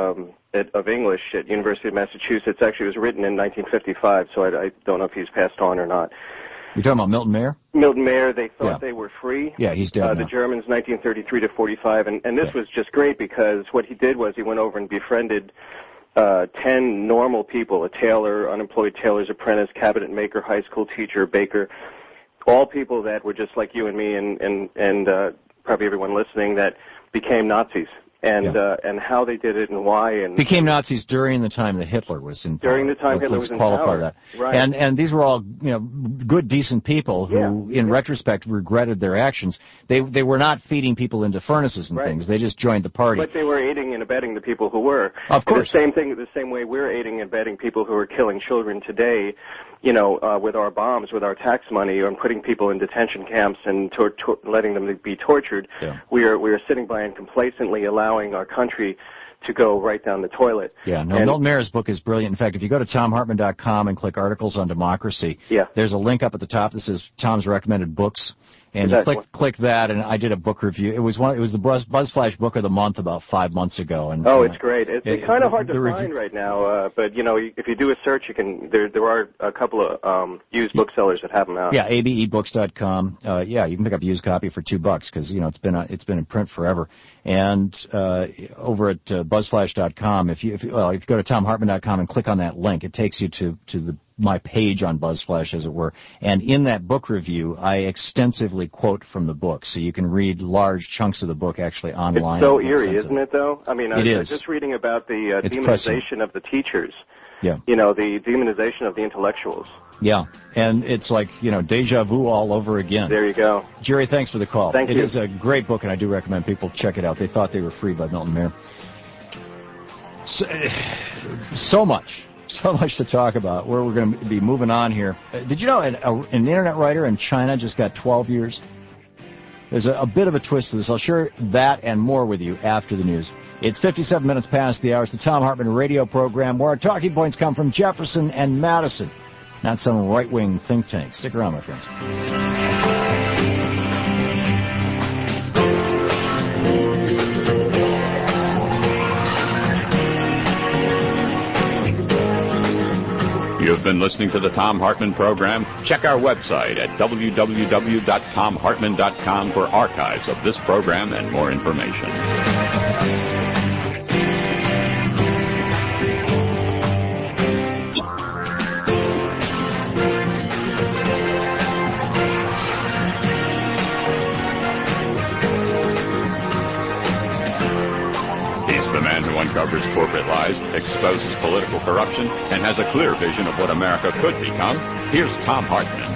S10: of English at University of Massachusetts. Actually, it was written in 1955, so I don't know if he's passed on or not.
S2: You're talking about Milton Mayer?
S10: Milton Mayer, they thought they were free.
S2: Yeah, he's dead
S10: The
S2: now.
S10: Germans, 1933 to 45, and this was just great because what he did was he went over and befriended 10 normal people, a tailor, unemployed tailor's apprentice, cabinet maker, high school teacher, baker, all people that were just like you and me and probably everyone listening that became Nazis. And how they did it and why. And
S2: became Nazis during the time that Hitler was in power.
S10: During the time Hitler was in
S2: qualify
S10: power.
S2: that.
S10: Right.
S2: And these were all, good, decent people who, in retrospect, regretted their actions. They were not feeding people into furnaces and things. They just joined the party.
S10: But they were aiding and abetting the people who were.
S2: Of course.
S10: The same way we're aiding and abetting people who are killing children today, with our bombs, with our tax money, and putting people in detention camps and letting them be tortured.
S2: Yeah.
S10: We are sitting by and complacently allowing our country to go right down the toilet.
S2: Yeah, no, Milton Mayer's book is brilliant. In fact, if you go to TomHartman.com and click Articles on Democracy, there's a link up at the top that says Tom's Recommended Books. And you click that, and I did a book review. It was the BuzzFlash Book of the Month about 5 months ago. And
S10: it's great. It's kind of hard to find right now, but if you do a search, you can. There are a couple of used booksellers that have them out.
S2: Yeah, abebooks.com. You can pick up a used copy for $2 because it's been in print forever. And over at BuzzFlash.com, if you go to TomHartman.com and click on that link, it takes you to my page on BuzzFlash, as it were. And in that book review, I extensively quote from the book, so you can read large chunks of the book actually online.
S10: It's so eerie, isn't it, though? I mean, I was
S2: is.
S10: just reading about the demonization of the teachers.
S2: Yeah.
S10: The demonization of the intellectuals.
S2: Yeah, and it's like, deja vu all over again.
S10: There you go.
S2: Jerry, thanks for the call.
S10: Thank you.
S2: It is a great book, and I do recommend people check it out. They Thought They Were Free by Milton Mayer. So much to talk about. We're going to be moving on here. Did you know an internet writer in China just got 12 years? There's a bit of a twist to this. I'll share that and more with you after the news. It's 57 minutes past the hour. It's the Tom Hartman radio program where our talking points come from Jefferson and Madison, not some right-wing think tank. Stick around, my friends.
S1: You've been listening to the Tom Hartman program. Check our website at www.tomhartman.com for archives of this program and more information. The man who uncovers corporate lies, exposes political corruption, and has a clear vision of what America could become. Here's Tom Hartman.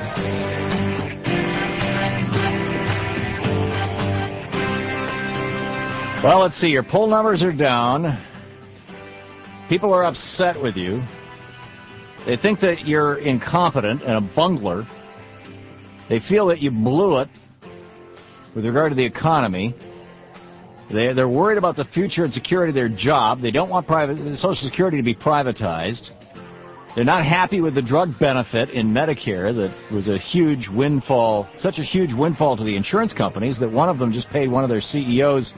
S2: Well, let's see. Your poll numbers are down. People are upset with you. They think that you're incompetent and a bungler. They feel that you blew it with regard to the economy. They're worried about the future and security of their job. They don't want Social Security to be privatized. They're not happy with the drug benefit in Medicare that was a huge windfall, such a huge windfall to the insurance companies that one of them just paid one of their CEOs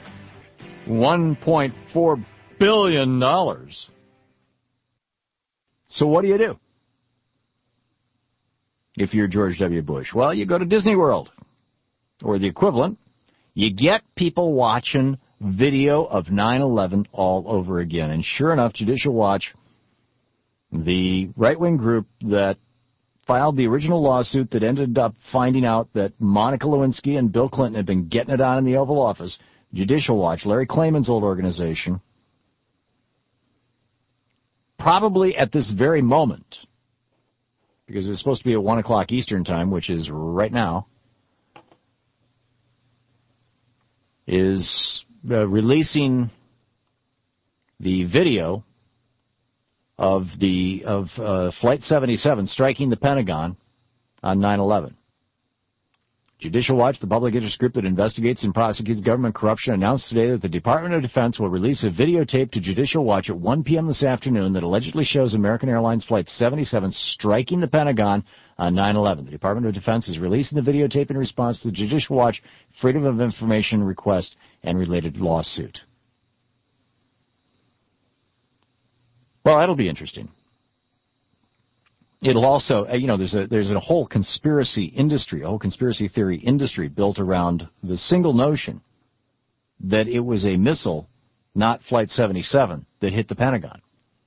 S2: $1.4 billion. So what do? If you're George W. Bush? Well, you go to Disney World, or the equivalent. You get people watching video of 9/11 all over again. And sure enough, Judicial Watch, the right-wing group that filed the original lawsuit that ended up finding out that Monica Lewinsky and Bill Clinton had been getting it on in the Oval Office, Judicial Watch, Larry Klayman's old organization, probably at this very moment, because it's supposed to be at 1 o'clock Eastern time, which is right now, is releasing the video of Flight 77 striking the Pentagon on 9/11. Judicial Watch, the public interest group that investigates and prosecutes government corruption, announced today that the Department of Defense will release a videotape to Judicial Watch at 1 p.m. this afternoon that allegedly shows American Airlines Flight 77 striking the Pentagon on 9/11. The Department of Defense is releasing the videotape in response to the Judicial Watch Freedom of Information request and related lawsuit. Well, that'll be interesting. It'll also, there's a whole conspiracy industry, a whole conspiracy theory industry built around the single notion that it was a missile, not Flight 77, that hit the Pentagon.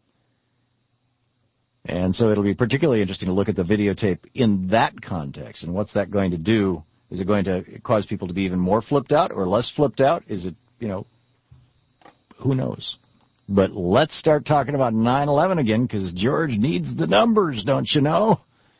S2: And so it'll be particularly interesting to look at the videotape in that context. And what's that going to do? Is it going to cause people to be even more flipped out or less flipped out? Is it, who knows? But let's start talking about 9/11 again, because George needs the numbers, don't you know?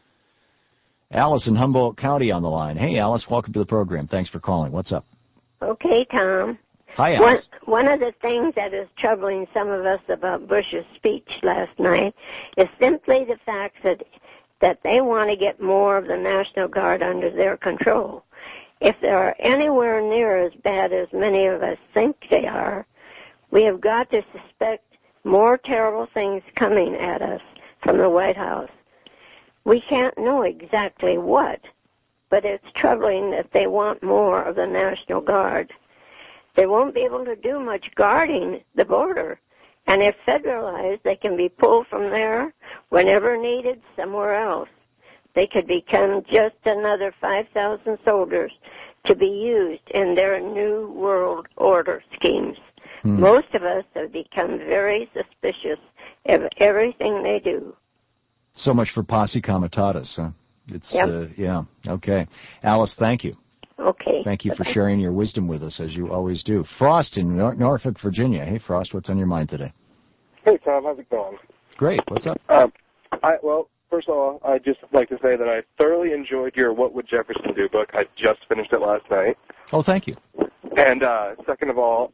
S2: Alice in Humboldt County on the line. Hey, Alice, welcome to the program. Thanks for calling. What's up?
S11: Okay, Tom.
S2: Hi, Alice.
S11: One of the things that is troubling some of us about Bush's speech last night is simply the fact that they want to get more of the National Guard under their control. If they are anywhere near as bad as many of us think they are, we have got to suspect more terrible things coming at us from the White House. We can't know exactly what, but it's troubling that they want more of the National Guard. They won't be able to do much guarding the border, and if federalized, they can be pulled from there whenever needed somewhere else. They could become just another 5,000 soldiers to be used in their new world order schemes. Most of us have become very suspicious of everything they do.
S2: So much for posse comitatus, huh? It's,
S11: yep.
S2: Yeah, okay. Alice, thank you.
S11: Okay.
S2: Thank you for sharing your wisdom with us, as you always do. Frost in Norfolk, Virginia. Hey, Frost, what's on your mind today?
S12: Hey, Tom, how's it going?
S2: Great, what's up?
S12: Well, first of all, I'd just like to say that I thoroughly enjoyed your What Would Jefferson Do book. I just finished it last night.
S2: Oh, thank you.
S12: And second of all,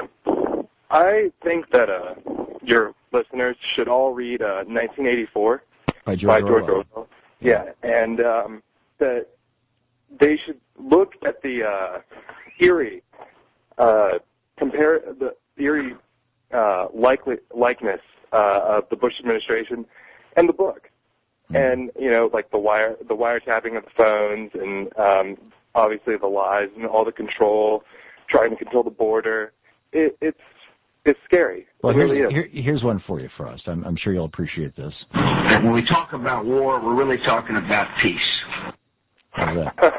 S12: I think that your listeners should all read 1984
S2: by George
S12: Orwell. Yeah, and that they should look at the eerie, compare the eerie likeness of the Bush administration and the book. And, like the wiretapping of the phones and obviously the lies and all the control, trying to control the border. It's scary.
S2: Well,
S12: it really is.
S2: Here's one for you, Frost. I'm sure you'll appreciate this.
S13: When we talk about war, we're really talking about peace.
S2: How's that?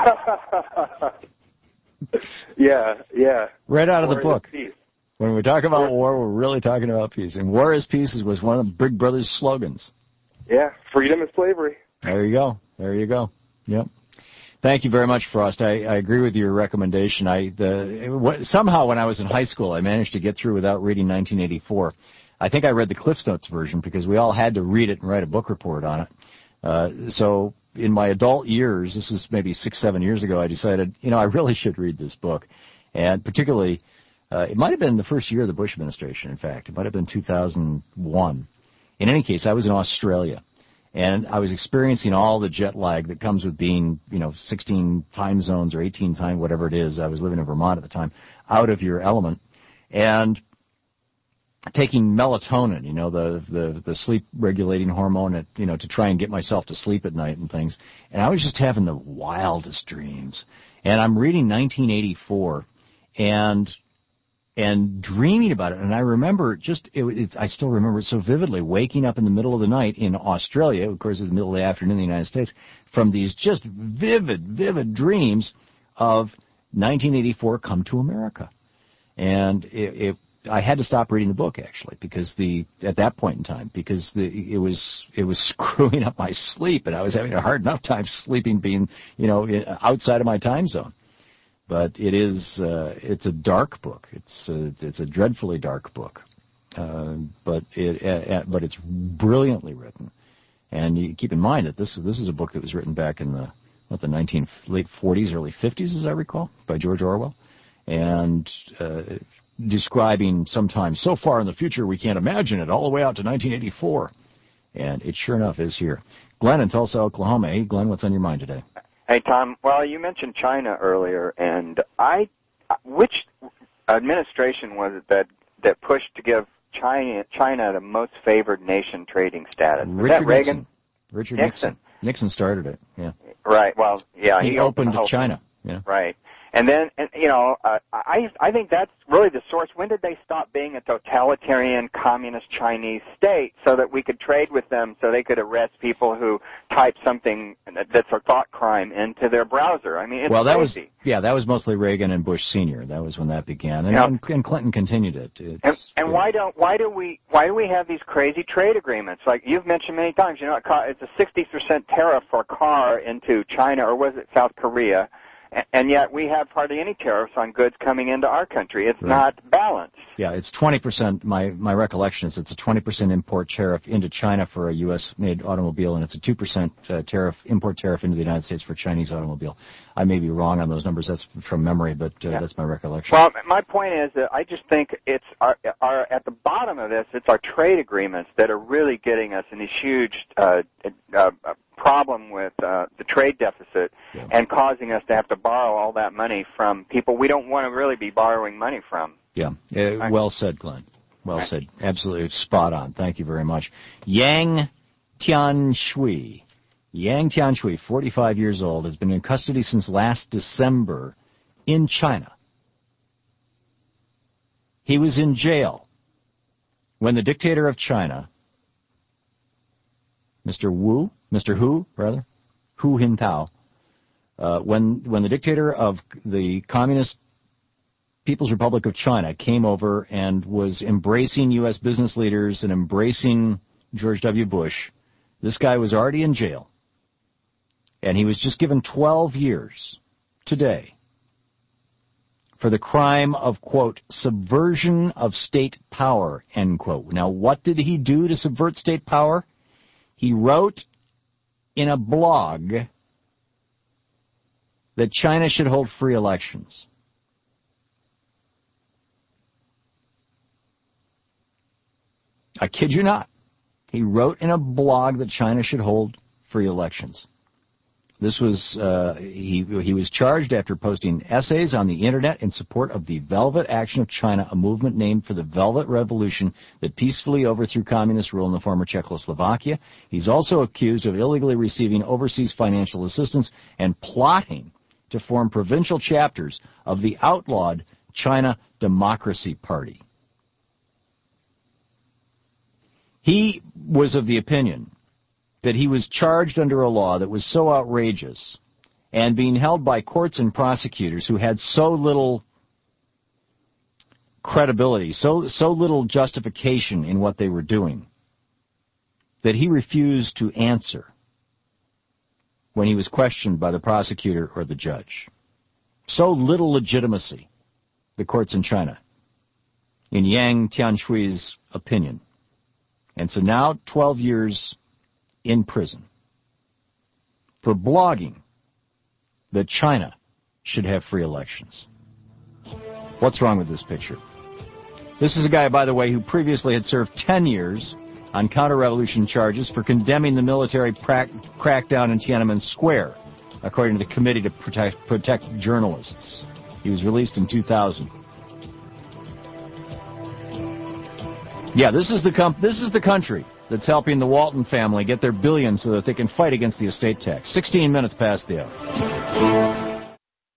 S12: Yeah.
S2: Right out of the
S12: War
S2: book.
S12: is peace.
S2: When we talk about war, we're really talking about peace. And war is peace was one of the Big Brother's slogans.
S12: Yeah, freedom is slavery.
S2: There you go. Yep. Thank you very much, Frost. I agree with your recommendation. Somehow when I was in high school, I managed to get through without reading 1984. I think I read the CliffsNotes version because we all had to read it and write a book report on it. So in my adult years, this was maybe 6-7 years ago, I decided, I really should read this book. And particularly, it might have been the first year of the Bush administration, in fact. It might have been 2001. In any case, I was in Australia, and I was experiencing all the jet lag that comes with being, 16 time zones or 18 time, whatever it is. I was living in Vermont at the time, out of your element, and taking melatonin, the sleep regulating hormone, to try and get myself to sleep at night and things. And I was just having the wildest dreams. And I'm reading 1984, and dreaming about it. And I remember I still remember it so vividly, waking up in the middle of the night in Australia, of course, in the middle of the afternoon in the United States, from these just vivid dreams of 1984 Come to America. And I had to stop reading the book, actually, because at that point in time, because it was screwing up my sleep, and I was having a hard enough time sleeping being, outside of my time zone. But it's a dark book. It's a dreadfully dark book. But it's brilliantly written. And you keep in mind that this is a book that was written back in the late 40s, early 50s, as I recall, by George Orwell, and describing sometime so far in the future we can't imagine it, all the way out to 1984. And it sure enough is here. Glenn in Tulsa, Oklahoma. Hey, Glenn, what's on your mind today?
S14: Hey, Tom. Well, you mentioned China earlier, and which administration was it that pushed to give China the most favored nation trading status? Was that Reagan?
S2: Richard Nixon. Nixon started it. Yeah.
S14: Right. Well, yeah.
S2: He opened China. Yeah.
S14: Right. And then, I think that's really the source. When did they stop being a totalitarian communist Chinese state so that we could trade with them, so they could arrest people who type something that's a thought crime into their browser? I mean, it's crazy.
S2: That was mostly Reagan and Bush Sr. That was when that began, and Clinton continued it.
S14: And why do we have these crazy trade agreements? Like you've mentioned many times, it's a 60% tariff for a car into China, or was it South Korea? And yet we have hardly any tariffs on goods coming into our country. It's not balanced.
S2: Yeah, it's 20%. My recollection is it's a 20% import tariff into China for a U.S.-made automobile, and it's a 2% import tariff into the United States for a Chinese automobile. I may be wrong on those numbers. That's from memory, but that's my recollection.
S14: Well, my point is that I just think it's at the bottom of this, it's our trade agreements that are really getting us in these huge problem with the trade deficit and causing us to have to borrow all that money from people we don't want to really be borrowing money from.
S2: Yeah. Well said, Glenn. Well said. Absolutely spot on. Thank you very much. Yang Tianshui. Yang Tianshui, 45 years old, has been in custody since last December in China. He was in jail when the dictator of China, Mr. Hu Jintao, when the dictator of the Communist People's Republic of China came over and was embracing U.S. business leaders and embracing George W. Bush, this guy was already in jail. And he was just given 12 years today for the crime of, quote, subversion of state power, end quote. Now, what did he do to subvert state power? He wrote in a blog that China should hold free elections. I kid you not. He wrote in a blog that China should hold free elections. This was, he was charged after posting essays on the Internet in support of the Velvet Action of China, a movement named for the Velvet Revolution that peacefully overthrew communist rule in the former Czechoslovakia. He's also accused of illegally receiving overseas financial assistance and plotting to form provincial chapters of the outlawed China Democracy Party. He was of the opinion that he was charged under a law that was so outrageous and being held by courts and prosecutors who had so little credibility, so little justification in what they were doing, that he refused to answer when he was questioned by the prosecutor or the judge. So little legitimacy, the courts in China, in Yang Tianshui's opinion. And so now 12 years in prison for blogging that China should have free elections. What's wrong with this picture? This is a guy, by the way, who previously had served 10 years on counter-revolution charges for condemning the military crackdown in Tiananmen Square, according to the Committee to Protect Journalists. He was released in 2000. Yeah, this is the country that's helping the Walton family get their billions so that they can fight against the estate tax. 16 minutes past the hour.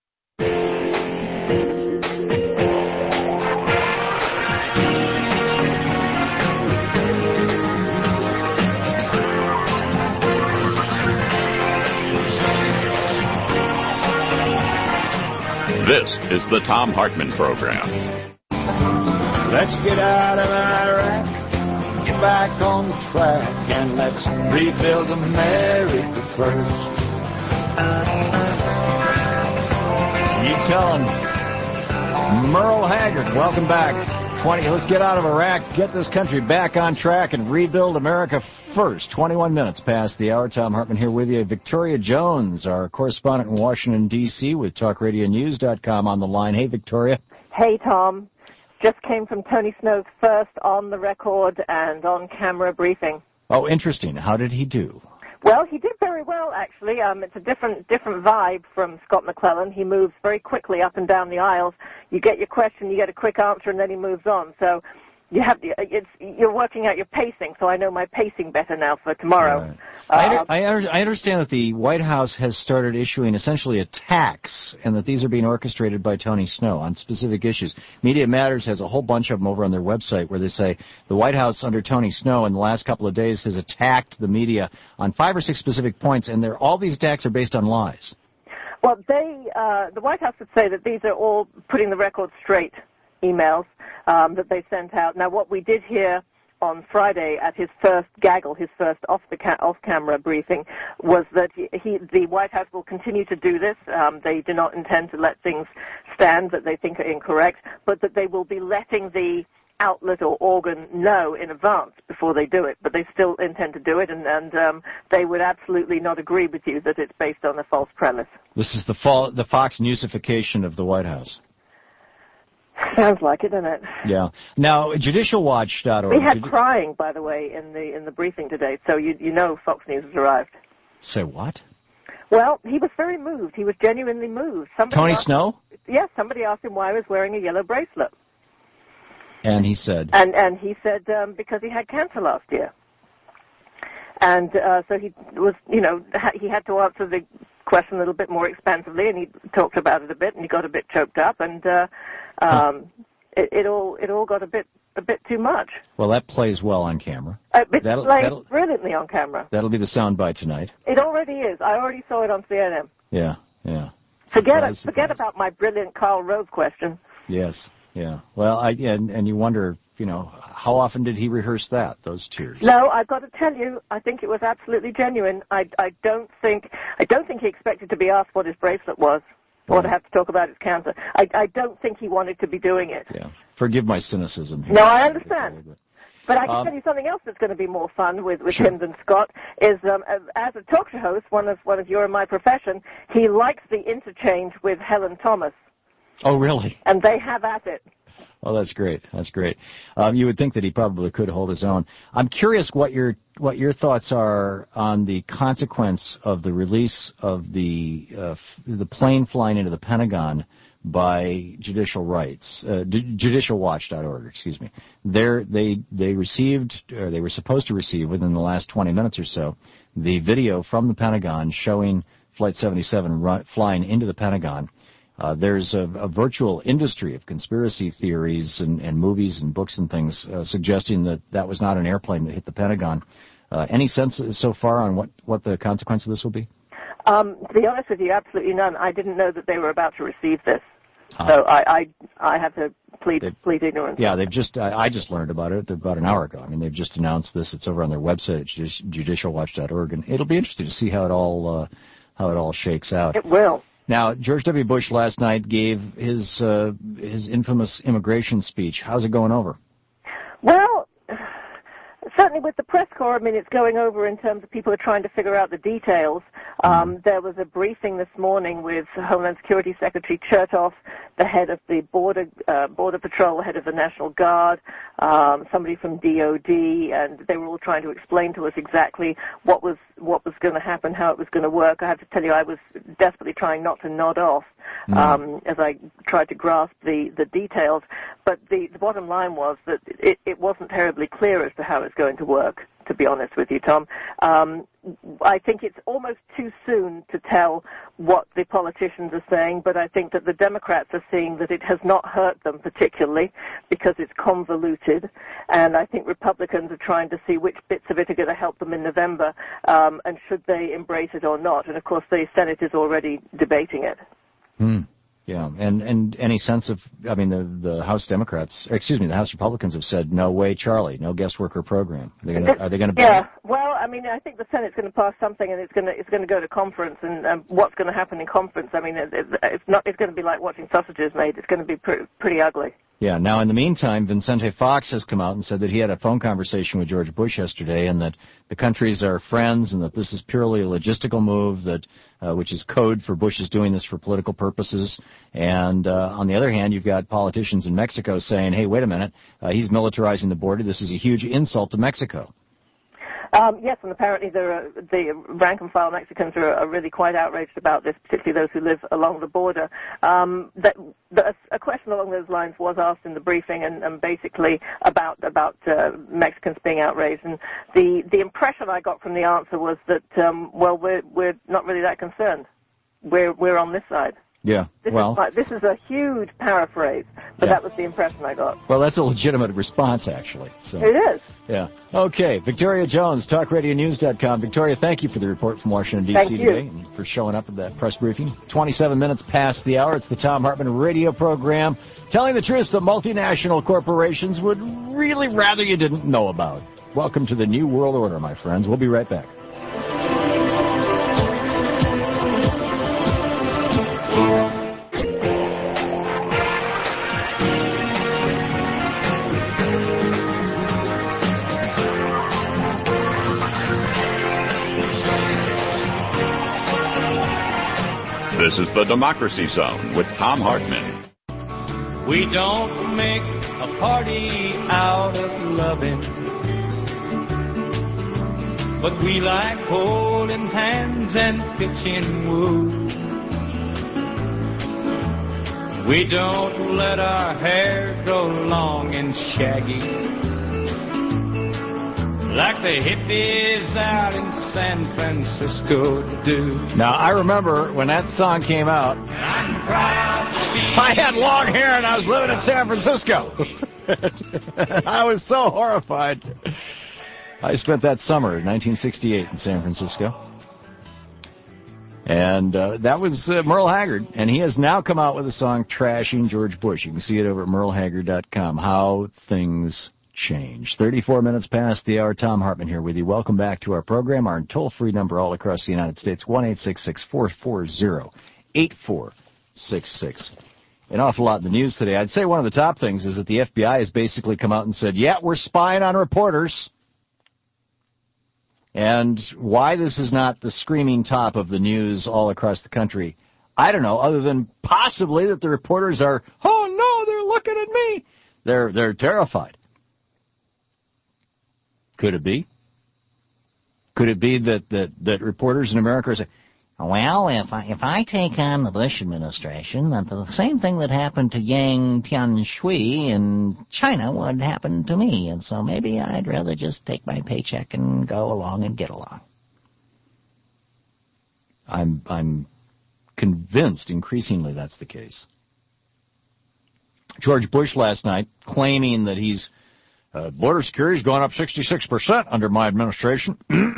S1: This is the Thom Hartmann Program.
S5: Let's get out of Iraq, get back on track, and let's rebuild America first.
S2: You tell him. Merle Haggard, welcome back. Let's get out of Iraq, get this country back on track, and rebuild America first. 21 minutes past the hour. Thom Hartmann here with you. Victoria Jones, our correspondent in Washington, D.C. with TalkRadioNews.com on the line. Hey, Victoria.
S15: Hey, Tom. Just came from Tony Snow's first on-the-record and on-camera briefing.
S2: Oh, interesting. How did he do?
S15: Well, he did very well, actually. It's a different vibe from Scott McClellan. He moves very quickly up and down the aisles. You get your question, you get a quick answer, and then he moves on. So you're working out your pacing, so I know my pacing better now for tomorrow.
S2: Right. I understand that the White House has started issuing essentially attacks, and that these are being orchestrated by Tony Snow on specific issues. Media Matters has a whole bunch of them over on their website where they say the White House under Tony Snow in the last couple of days has attacked the media on 5 or 6 specific points, and all these attacks are based on lies.
S15: Well, the White House would say that these are all putting the record straight emails that they sent out. Now, what we did hear on Friday at his first gaggle, his first off-camera briefing, was that the White House will continue to do this. They do not intend to let things stand that they think are incorrect, but that they will be letting the outlet or organ know in advance before they do it. But they still intend to do it, and they would absolutely not agree with you that it's based on a false premise.
S2: This is the Fox Newsification of the White House.
S15: Sounds like it, doesn't it?
S2: Yeah. Now, judicialwatch.org.
S15: We had crying, by the way, in the briefing today, so you know Fox News has arrived.
S2: Say what?
S15: Well, he was very moved. He was genuinely moved.
S2: Tony Snow?
S15: Yes, somebody asked him why he was wearing a yellow bracelet.
S2: And he said?
S15: And he said because he had cancer last year. And so he was, he had to answer the question a little bit more expansively, and he talked about it a bit, and he got a bit choked up, and it all got a bit too much.
S2: Well, that plays well on camera.
S15: It plays brilliantly on camera.
S2: That'll be the soundbite tonight.
S15: It already is. I already saw it on CNN.
S2: Yeah.
S15: Forget about my brilliant Karl Rove question.
S2: Yes. Yeah. Well, and you wonder, how often did he rehearse those tears?
S15: No, I've got to tell you, I think it was absolutely genuine. I don't think he expected to be asked what his bracelet was, or to have to talk about his cancer. I don't think he wanted to be doing it.
S2: Yeah. Forgive my cynicism here.
S15: No, I understand. But I can tell you something else that's going to be more fun with
S2: Sure.
S15: Tim than Scott is as a talk show host, one of your in my profession, he likes the interchange with Helen Thomas.
S2: Oh, really?
S15: And they have at it.
S2: Oh, that's great. That's great. You would think that he probably could hold his own. I'm curious what your thoughts are on the consequence of the release of the plane flying into the Pentagon by judicialwatch.org, excuse me. They received, or they were supposed to receive within the last 20 minutes or so, the video from the Pentagon showing Flight 77 flying into the Pentagon. There's a virtual industry of conspiracy theories and movies and books and things suggesting that was not an airplane that hit the Pentagon. Any sense so far on what the consequence of this will be?
S15: To be honest with you, absolutely none. I didn't know that they were about to receive this. So I have to plead ignorance.
S2: Yeah, I just learned about it about an hour ago. I mean, they've just announced this. It's over on their website at judicialwatch.org, and it'll be interesting to see how it all shakes out.
S15: It will.
S2: Now, George W. Bush last night gave his infamous immigration speech. How's it going over?
S15: Well, certainly with the press corps, I mean, it's going over in terms of people are trying to figure out the details. There was a briefing this morning with Homeland Security Secretary Chertoff, the head of the Border Patrol, the head of the National Guard, somebody from DOD, and they were all trying to explain to us exactly what was going to happen, how it was going to work. I have to tell you, I was desperately trying not to nod off as I tried to grasp the details. But the bottom line was that it wasn't terribly clear as to how it's going to work, to be honest with you, Tom. I think it's almost too soon to tell what the politicians are saying, but I think that the Democrats are seeing that it has not hurt them particularly because it's convoluted, and I think Republicans are trying to see which bits of it are going to help them in November, and should they embrace it or not. And, of course, the Senate is already debating it.
S2: Yeah, and any sense of, I mean, the House Democrats, the House Republicans have said, no way, Charlie, no guest worker program. Are they going to?
S15: Yeah, well, I mean, I think the Senate's going to pass something, and it's going to go to conference, and what's going to happen in conference? I mean, it's going to be like watching sausages made. It's going to be pretty ugly.
S2: Yeah. Now, in the meantime, Vicente Fox has come out and said that he had a phone conversation with George Bush yesterday, and that the countries are friends, and that this is purely a logistical move, which is code for Bush is doing this for political purposes. And on the other hand, you've got politicians in Mexico saying, "Hey, wait a minute, he's militarizing the border. This is a huge insult to Mexico."
S15: Yes, and apparently the rank-and-file Mexicans are really quite outraged about this, particularly those who live along the border. A question along those lines was asked in the briefing, and basically about Mexicans being outraged. And the impression I got from the answer was that, we're not really that concerned. We're on this side.
S2: Yeah,
S15: This is a huge paraphrase, but that was the impression I got.
S2: Well, that's a legitimate response, actually. So.
S15: It is.
S2: Yeah. Okay, Victoria Jones, TalkRadioNews.com. Victoria, thank you for the report from Washington, D.C.
S15: Thank you.
S2: today and for showing up at that press briefing. 27 minutes past the hour. It's the Thom Hartmann radio program, telling the truth that multinational corporations would really rather you didn't know about. Welcome to the New World Order, my friends. We'll be right back.
S1: This is the Democracy Zone with Thom Hartmann.
S5: We don't make a party out of loving, but we like holding hands and pitching wood. We don't let our hair grow long and shaggy like the hippies out in San Francisco do.
S2: Now, I remember when that song came out, I had long hair and I was living in San Francisco. I was so horrified. I spent that summer in 1968 in San Francisco. And that was Merle Haggard. And he has now come out with a song trashing George Bush. You can see it over at merlehaggard.com. How things change. 34 minutes past the hour. Thom Hartmann here with you. Welcome back to our program. Our toll-free number all across the United States, 1-866-440-8466. An awful lot in the news today. I'd say one of the top things is that the FBI has basically come out and said, yeah, we're spying on reporters. And why this is not the screaming top of the news all across the country, I don't know, other than possibly that the reporters are, oh, no, they're looking at me. They're terrified. Could it be? Could it be that reporters in America are saying, well, if I take on the Bush administration, that the same thing that happened to Yang Tianshui in China would happen to me, and so maybe I'd rather just take my paycheck and go along and get along. I'm convinced increasingly that's the case. George Bush last night claiming that he's border security's gone up 66% under my administration.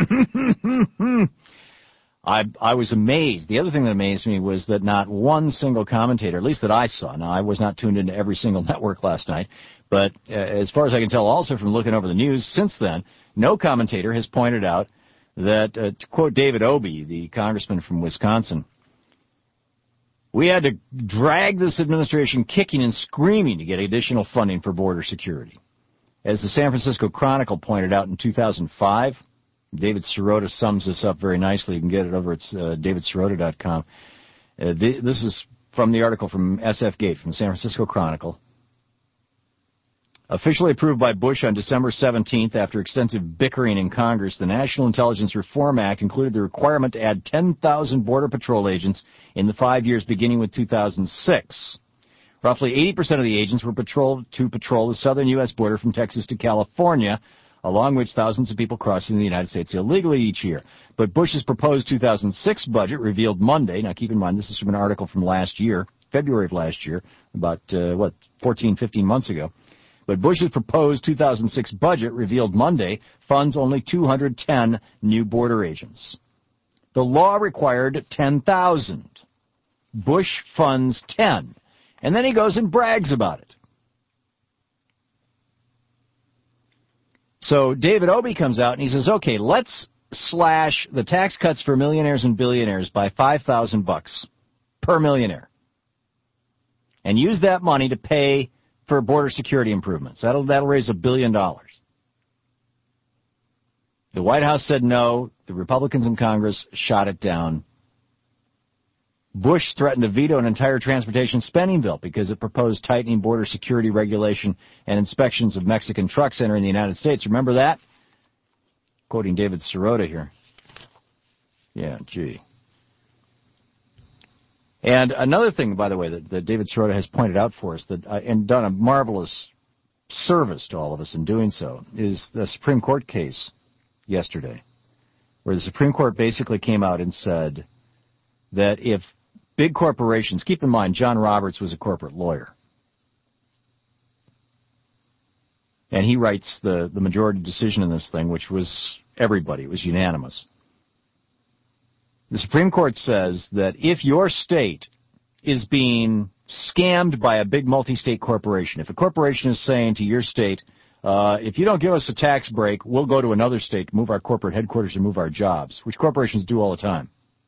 S2: I was amazed. The other thing that amazed me was that not one single commentator, at least that I saw, now I was not tuned into every single network last night, but as far as I can tell also from looking over the news since then, no commentator has pointed out that, to quote David Obey, the congressman from Wisconsin, we had to drag this administration kicking and screaming to get additional funding for border security. As the San Francisco Chronicle pointed out in 2005, David Sirota sums this up very nicely. You can get it over at davidsirota.com. This is from the article from SF Gate, from the San Francisco Chronicle. Officially approved by Bush on December 17th after extensive bickering in Congress, the National Intelligence Reform Act included the requirement to add 10,000 Border Patrol agents in the 5 years beginning with 2006. Roughly 80% of the agents were to patrol the southern U.S. border from Texas to California, along which thousands of people cross into the United States illegally each year. But Bush's proposed 2006 budget revealed Monday, now keep in mind this is from an article from last year, February of last year, about, 14, 15 months ago. But Bush's proposed 2006 budget revealed Monday funds only 210 new border agents. The law required 10,000. Bush funds 10. And then he goes and brags about it. So David Obey comes out and he says, okay, let's slash the tax cuts for millionaires and billionaires by $5,000 per millionaire. And use that money to pay for border security improvements. That'll raise $1 billion. The White House said no. The Republicans in Congress shot it down. Bush threatened to veto an entire transportation spending bill because it proposed tightening border security regulation and inspections of Mexican trucks entering the United States. Remember that? quoting David Sirota here. Yeah, gee. And another thing, by the way, that David Sirota has pointed out for us, and done a marvelous service to all of us in doing so, is the Supreme Court case yesterday, where the Supreme Court basically came out and said that if big corporations, keep in mind, John Roberts was a corporate lawyer, and he writes the majority decision in this thing, which was everybody, it was unanimous. The Supreme Court says that if your state is being scammed by a big multi-state corporation, if a corporation is saying to your state, if you don't give us a tax break, we'll go to another state to move our corporate headquarters and move our jobs, which corporations do all the time.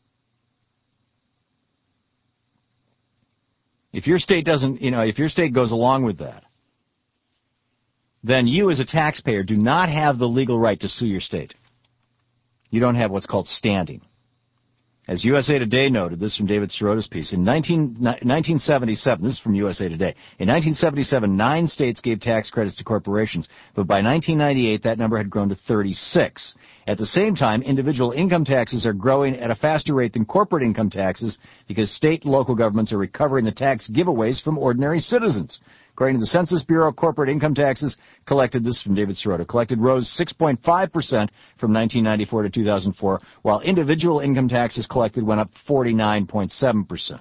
S2: If your state doesn't, if your state goes along with that, then you as a taxpayer do not have the legal right to sue your state. You don't have what's called standing. As USA Today noted, this is from David Sirota's piece, in 1977, this is from USA Today, in 1977, 9 states gave tax credits to corporations, but by 1998, that number had grown to 36. At the same time, individual income taxes are growing at a faster rate than corporate income taxes because state and local governments are recovering the tax giveaways from ordinary citizens. According to the Census Bureau, corporate income taxes collected, this is from David Sirota, collected rose 6.5% from 1994 to 2004, while individual income taxes collected went up 49.7%.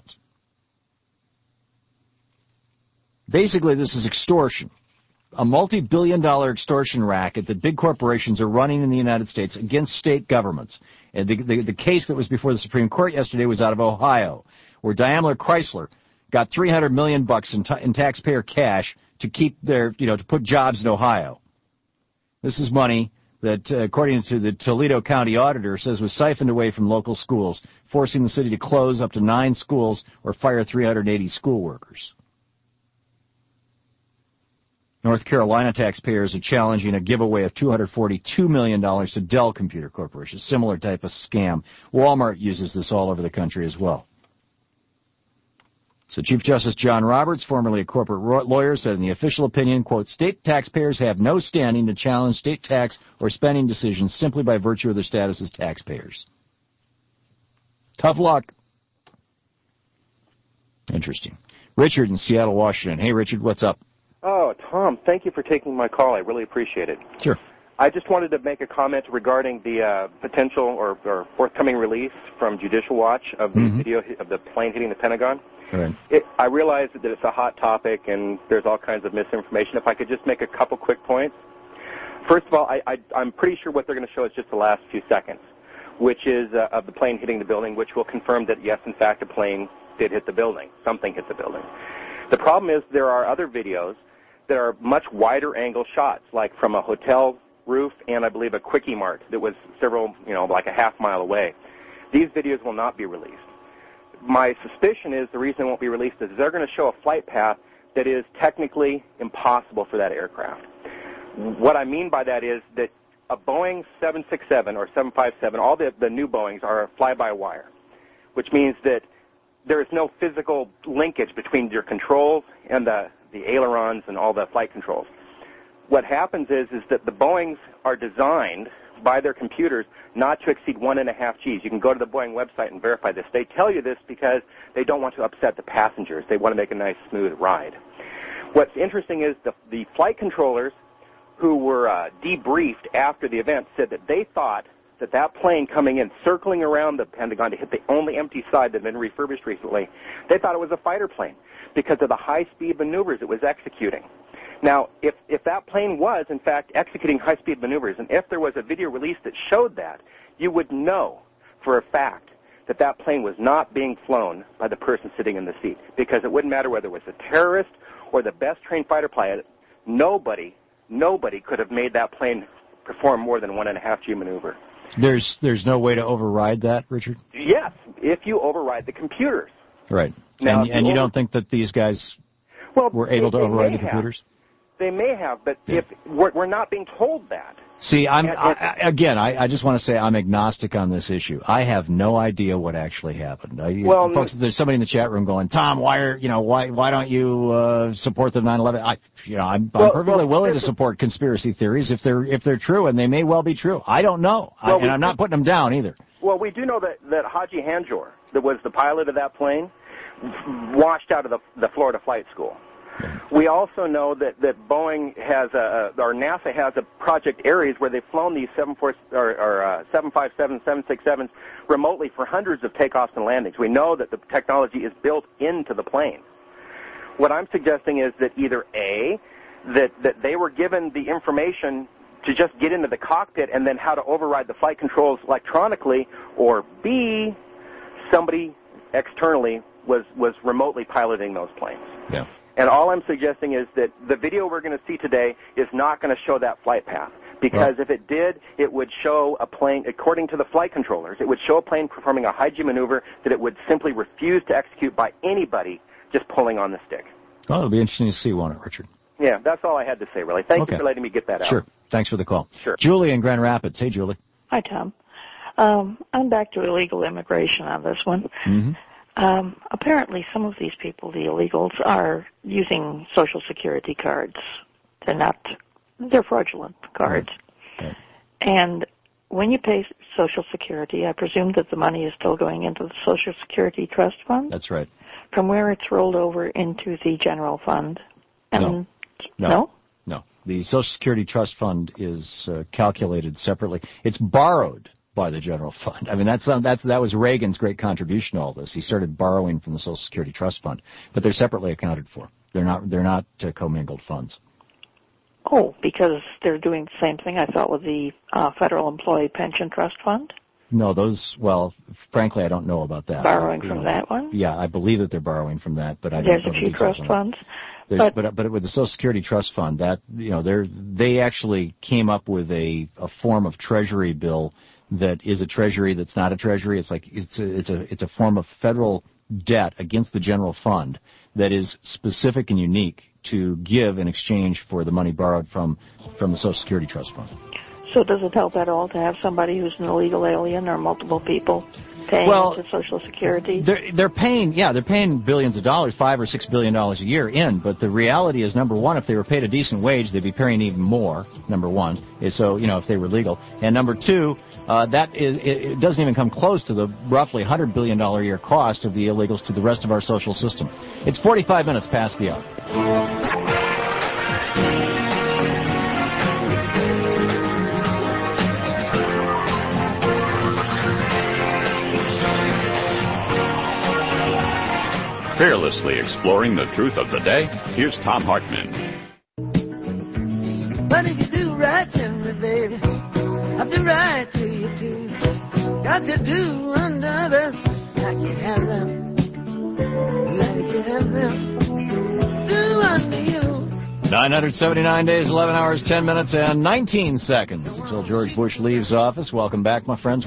S2: Basically, this is extortion, a multi-billion-dollar extortion racket that big corporations are running in the United States against state governments. And the case that was before the Supreme Court yesterday was out of Ohio, where Daimler Chrysler got $300 million in taxpayer cash to keep to put jobs in Ohio. This is money that, according to the Toledo County Auditor, says was siphoned away from local schools, forcing the city to close up to 9 schools or fire 380 school workers. North Carolina taxpayers are challenging a giveaway of $242 million to Dell Computer Corporation, similar type of scam. Walmart uses this all over the country as well. So Chief Justice John Roberts, formerly a corporate lawyer, said in the official opinion, quote, state taxpayers have no standing to challenge state tax or spending decisions simply by virtue of their status as taxpayers. Tough luck. Interesting. Richard in Seattle, Washington. Hey, Richard, what's up?
S16: Oh, Tom, thank you for taking my call. I really appreciate it.
S2: Sure.
S16: I just wanted to make a comment regarding the potential or forthcoming release from Judicial Watch of the video of the plane hitting the Pentagon.
S2: Right.
S16: I realize that it's a hot topic and there's all kinds of misinformation. If I could just make a couple quick points. First of all, I'm pretty sure what they're going to show is just the last few seconds, which is of the plane hitting the building, which will confirm that, yes, in fact, a plane did hit the building. Something hit the building. The problem is there are other videos that are much wider angle shots, like from a hotel roof and I believe a Quickie Mart that was several, like a half mile away. These videos will not be released. My suspicion is the reason it won't be released is they're going to show a flight path that is technically impossible for that aircraft. What I mean by that is that a Boeing 767 or 757, all the new Boeings are fly-by-wire, which means that there is no physical linkage between your controls and the ailerons and all the flight controls. What happens is that the Boeings are designed by their computers not to exceed 1.5 Gs. You can go to the Boeing website and verify this. They tell you this because they don't want to upset the passengers. They want to make a nice, smooth ride. What's interesting is the flight controllers who were debriefed after the event said that they thought that plane coming in, circling around the Pentagon to hit the only empty side that had been refurbished recently, they thought it was a fighter plane because of the high-speed maneuvers it was executing. Now, if that plane was, in fact, executing high-speed maneuvers, and if there was a video release that showed that, you would know for a fact that that plane was not being flown by the person sitting in the seat, because it wouldn't matter whether it was a terrorist or the best-trained fighter pilot. Nobody could have made that plane perform more than 1.5 G maneuver.
S2: There's no way to override that, Richard?
S16: Yes, if you override the computers.
S2: Right.
S16: Now,
S2: and you don't think that these guys were able to override the computers?
S16: They may have, but if we're not being told that.
S2: See, I just want to say I'm agnostic on this issue. I have no idea what actually happened. Folks, there's somebody in the chat room going, Tom, why don't you support the 9/11? I'm perfectly willing to support conspiracy theories if they're true, and they may well be true. I don't know, and I'm not putting them down either.
S16: Well, we do know that Haji Hanjour, that was the pilot of that plane, washed out of the Florida Flight School. We also know that Boeing has or NASA has a Project Ares where they've flown these 757, 767s remotely for hundreds of takeoffs and landings. We know that the technology is built into the plane. What I'm suggesting is that either A, that they were given the information to just get into the cockpit and then how to override the flight controls electronically, or B, somebody externally was remotely piloting those planes.
S2: Yeah.
S16: And all I'm suggesting is that the video we're going to see today is not going to show that flight path. Because if it did, it would show a plane, according to the flight controllers, it would show a plane performing a high-G maneuver that it would simply refuse to execute by anybody just pulling on the stick.
S2: Well, it'll be interesting to see, won't it, Richard?
S16: Yeah, that's all I had to say, really. Thank you for letting me get that out.
S2: Sure. Thanks for the call.
S16: Sure.
S2: Julie in Grand Rapids. Hey, Julie.
S17: Hi, Tom. I'm back to illegal immigration on this one.
S2: Mm-hmm.
S17: Apparently, some of these people, the illegals, are using Social Security cards. They're fraudulent cards.
S2: Right.
S17: And when you pay Social Security, I presume that the money is still going into the Social Security Trust Fund?
S2: That's right.
S17: From where it's rolled over into the general fund?
S2: No.
S17: No?
S2: No. The Social Security Trust Fund is calculated separately. It's borrowed by the general fund. I mean, that was Reagan's great contribution to all this. He started borrowing from the Social Security Trust Fund, but they're separately accounted for. They're not commingled funds.
S17: Oh, because they're doing the same thing, I thought, with the Federal Employee Pension Trust Fund?
S2: No, frankly, I don't know about that.
S17: Borrowing from that one?
S2: Yeah, I believe that they're borrowing from that, but I don't
S17: There's
S2: know
S17: a
S2: the
S17: few
S2: details
S17: trust
S2: on
S17: funds.
S2: But with the Social Security Trust Fund, they actually came up with a form of treasury bill that is a treasury that's not a treasury. It's a form of federal debt against the general fund that is specific and unique to give in exchange for the money borrowed from the Social Security Trust Fund.
S17: So does it help at all to have somebody who's an illegal alien or multiple people paying into Social Security?
S2: They're paying billions of dollars, $5 or $6 billion a year in, but the reality is, number one, if they were paid a decent wage, they'd be paying even more, number one, so, if they were legal. And number two, it doesn't even come close to the roughly $100 billion a year cost of the illegals to the rest of our social system. It's 45 minutes past the hour.
S1: Fearlessly exploring the truth of the day, here's Tom Hartman.
S18: But if you do right to me, baby, I'll do right to you too. Got to do unto others like you have them, like you have them. Do unto you.
S2: 979 days, 11 hours, 10 minutes, and 19 seconds until George Bush leaves office. Welcome back, my friends.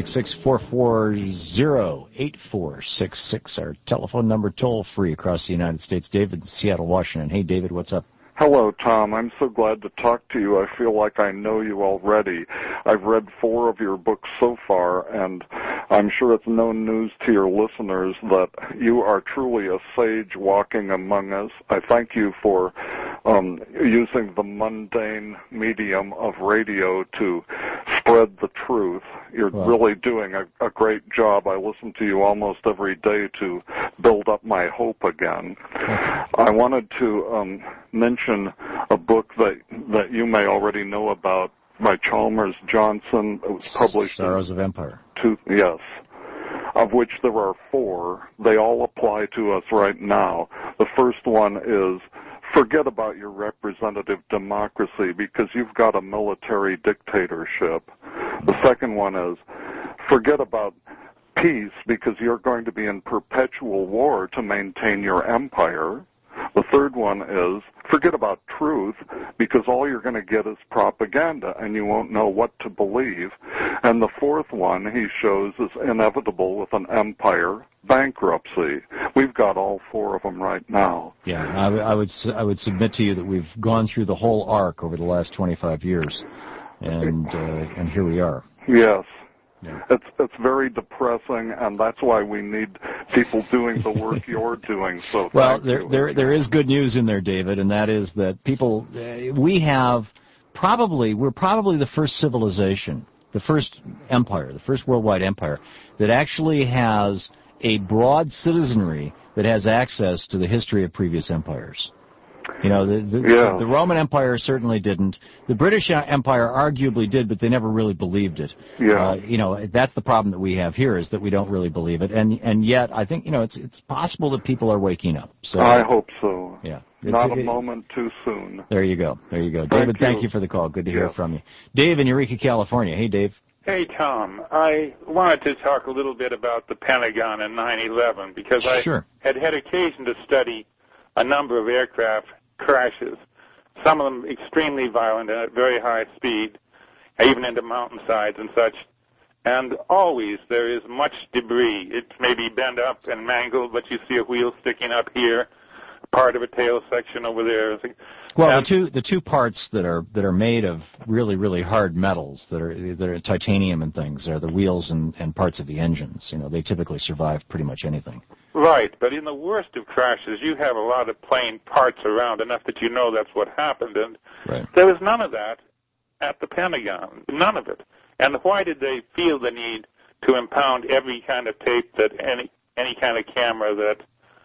S2: 1-866-440-8466. Our telephone number, toll-free across the United States. David in Seattle, Washington. Hey, David, what's up?
S19: Hello, Tom. I'm so glad to talk to you. I feel like I know you already. I've read 4 of your books so far, and I'm sure it's no news to your listeners that you are truly a sage walking among us. I thank you for using the mundane medium of radio to spread the truth. You're really doing a great job. I listen to you almost every day to build up my hope again. I wanted to mention a book that you may already know about by Chalmers Johnson. It was published
S2: Sorrows of Empire.
S19: Yes, of which there are 4. They all apply to us right now. The first one is forget about your representative democracy because you've got a military dictatorship. The second one is forget about peace because you're going to be in perpetual war to maintain your empire. The third one is forget about truth because all you're going to get is propaganda and you won't know what to believe. And the fourth one he shows is inevitable with an empire, bankruptcy. We've got all 4 of them right now.
S2: Yeah, I would submit to you that we've gone through the whole arc over the last 25 years. and here we are.
S19: Yes.
S2: Yeah.
S19: It's very depressing, and that's why we need people doing the work you're doing. So
S2: well,
S19: thank you.
S2: there is good news in there, David, and that is that people we're probably the first civilization, the first empire, the first worldwide empire that actually has a broad citizenry that has access to the history of previous empires. You know, the Roman Empire certainly didn't. The British Empire arguably did, but they never really believed it.
S19: Yeah.
S2: You know, that's the problem that we have here, is that we don't really believe it. And yet, I think, you know, it's possible that people are waking up. So
S19: I hope so.
S2: Yeah.
S19: Not a moment too soon.
S2: There you go. David, thank you for the call. Good to hear from you. Dave in Eureka, California. Hey, Dave.
S20: Hey, Tom. I wanted to talk a little bit about the Pentagon and 9/11 because I had occasion to study a number of aircraft crashes, some of them extremely violent and at very high speed, even into mountainsides and such. And always there is much debris. It may be bent up and mangled, but you see a wheel sticking up here, part of a tail section over there.
S2: Well, the two parts that are made of really, really hard metals that are titanium and things are the wheels and parts of the engines. You know, they typically survive pretty much anything.
S20: Right, but in the worst of crashes, you have a lot of plain parts around, enough that you know that's what happened, and there was none of that at the Pentagon, none of it. And why did they feel the need to impound every kind of tape that any kind of camera that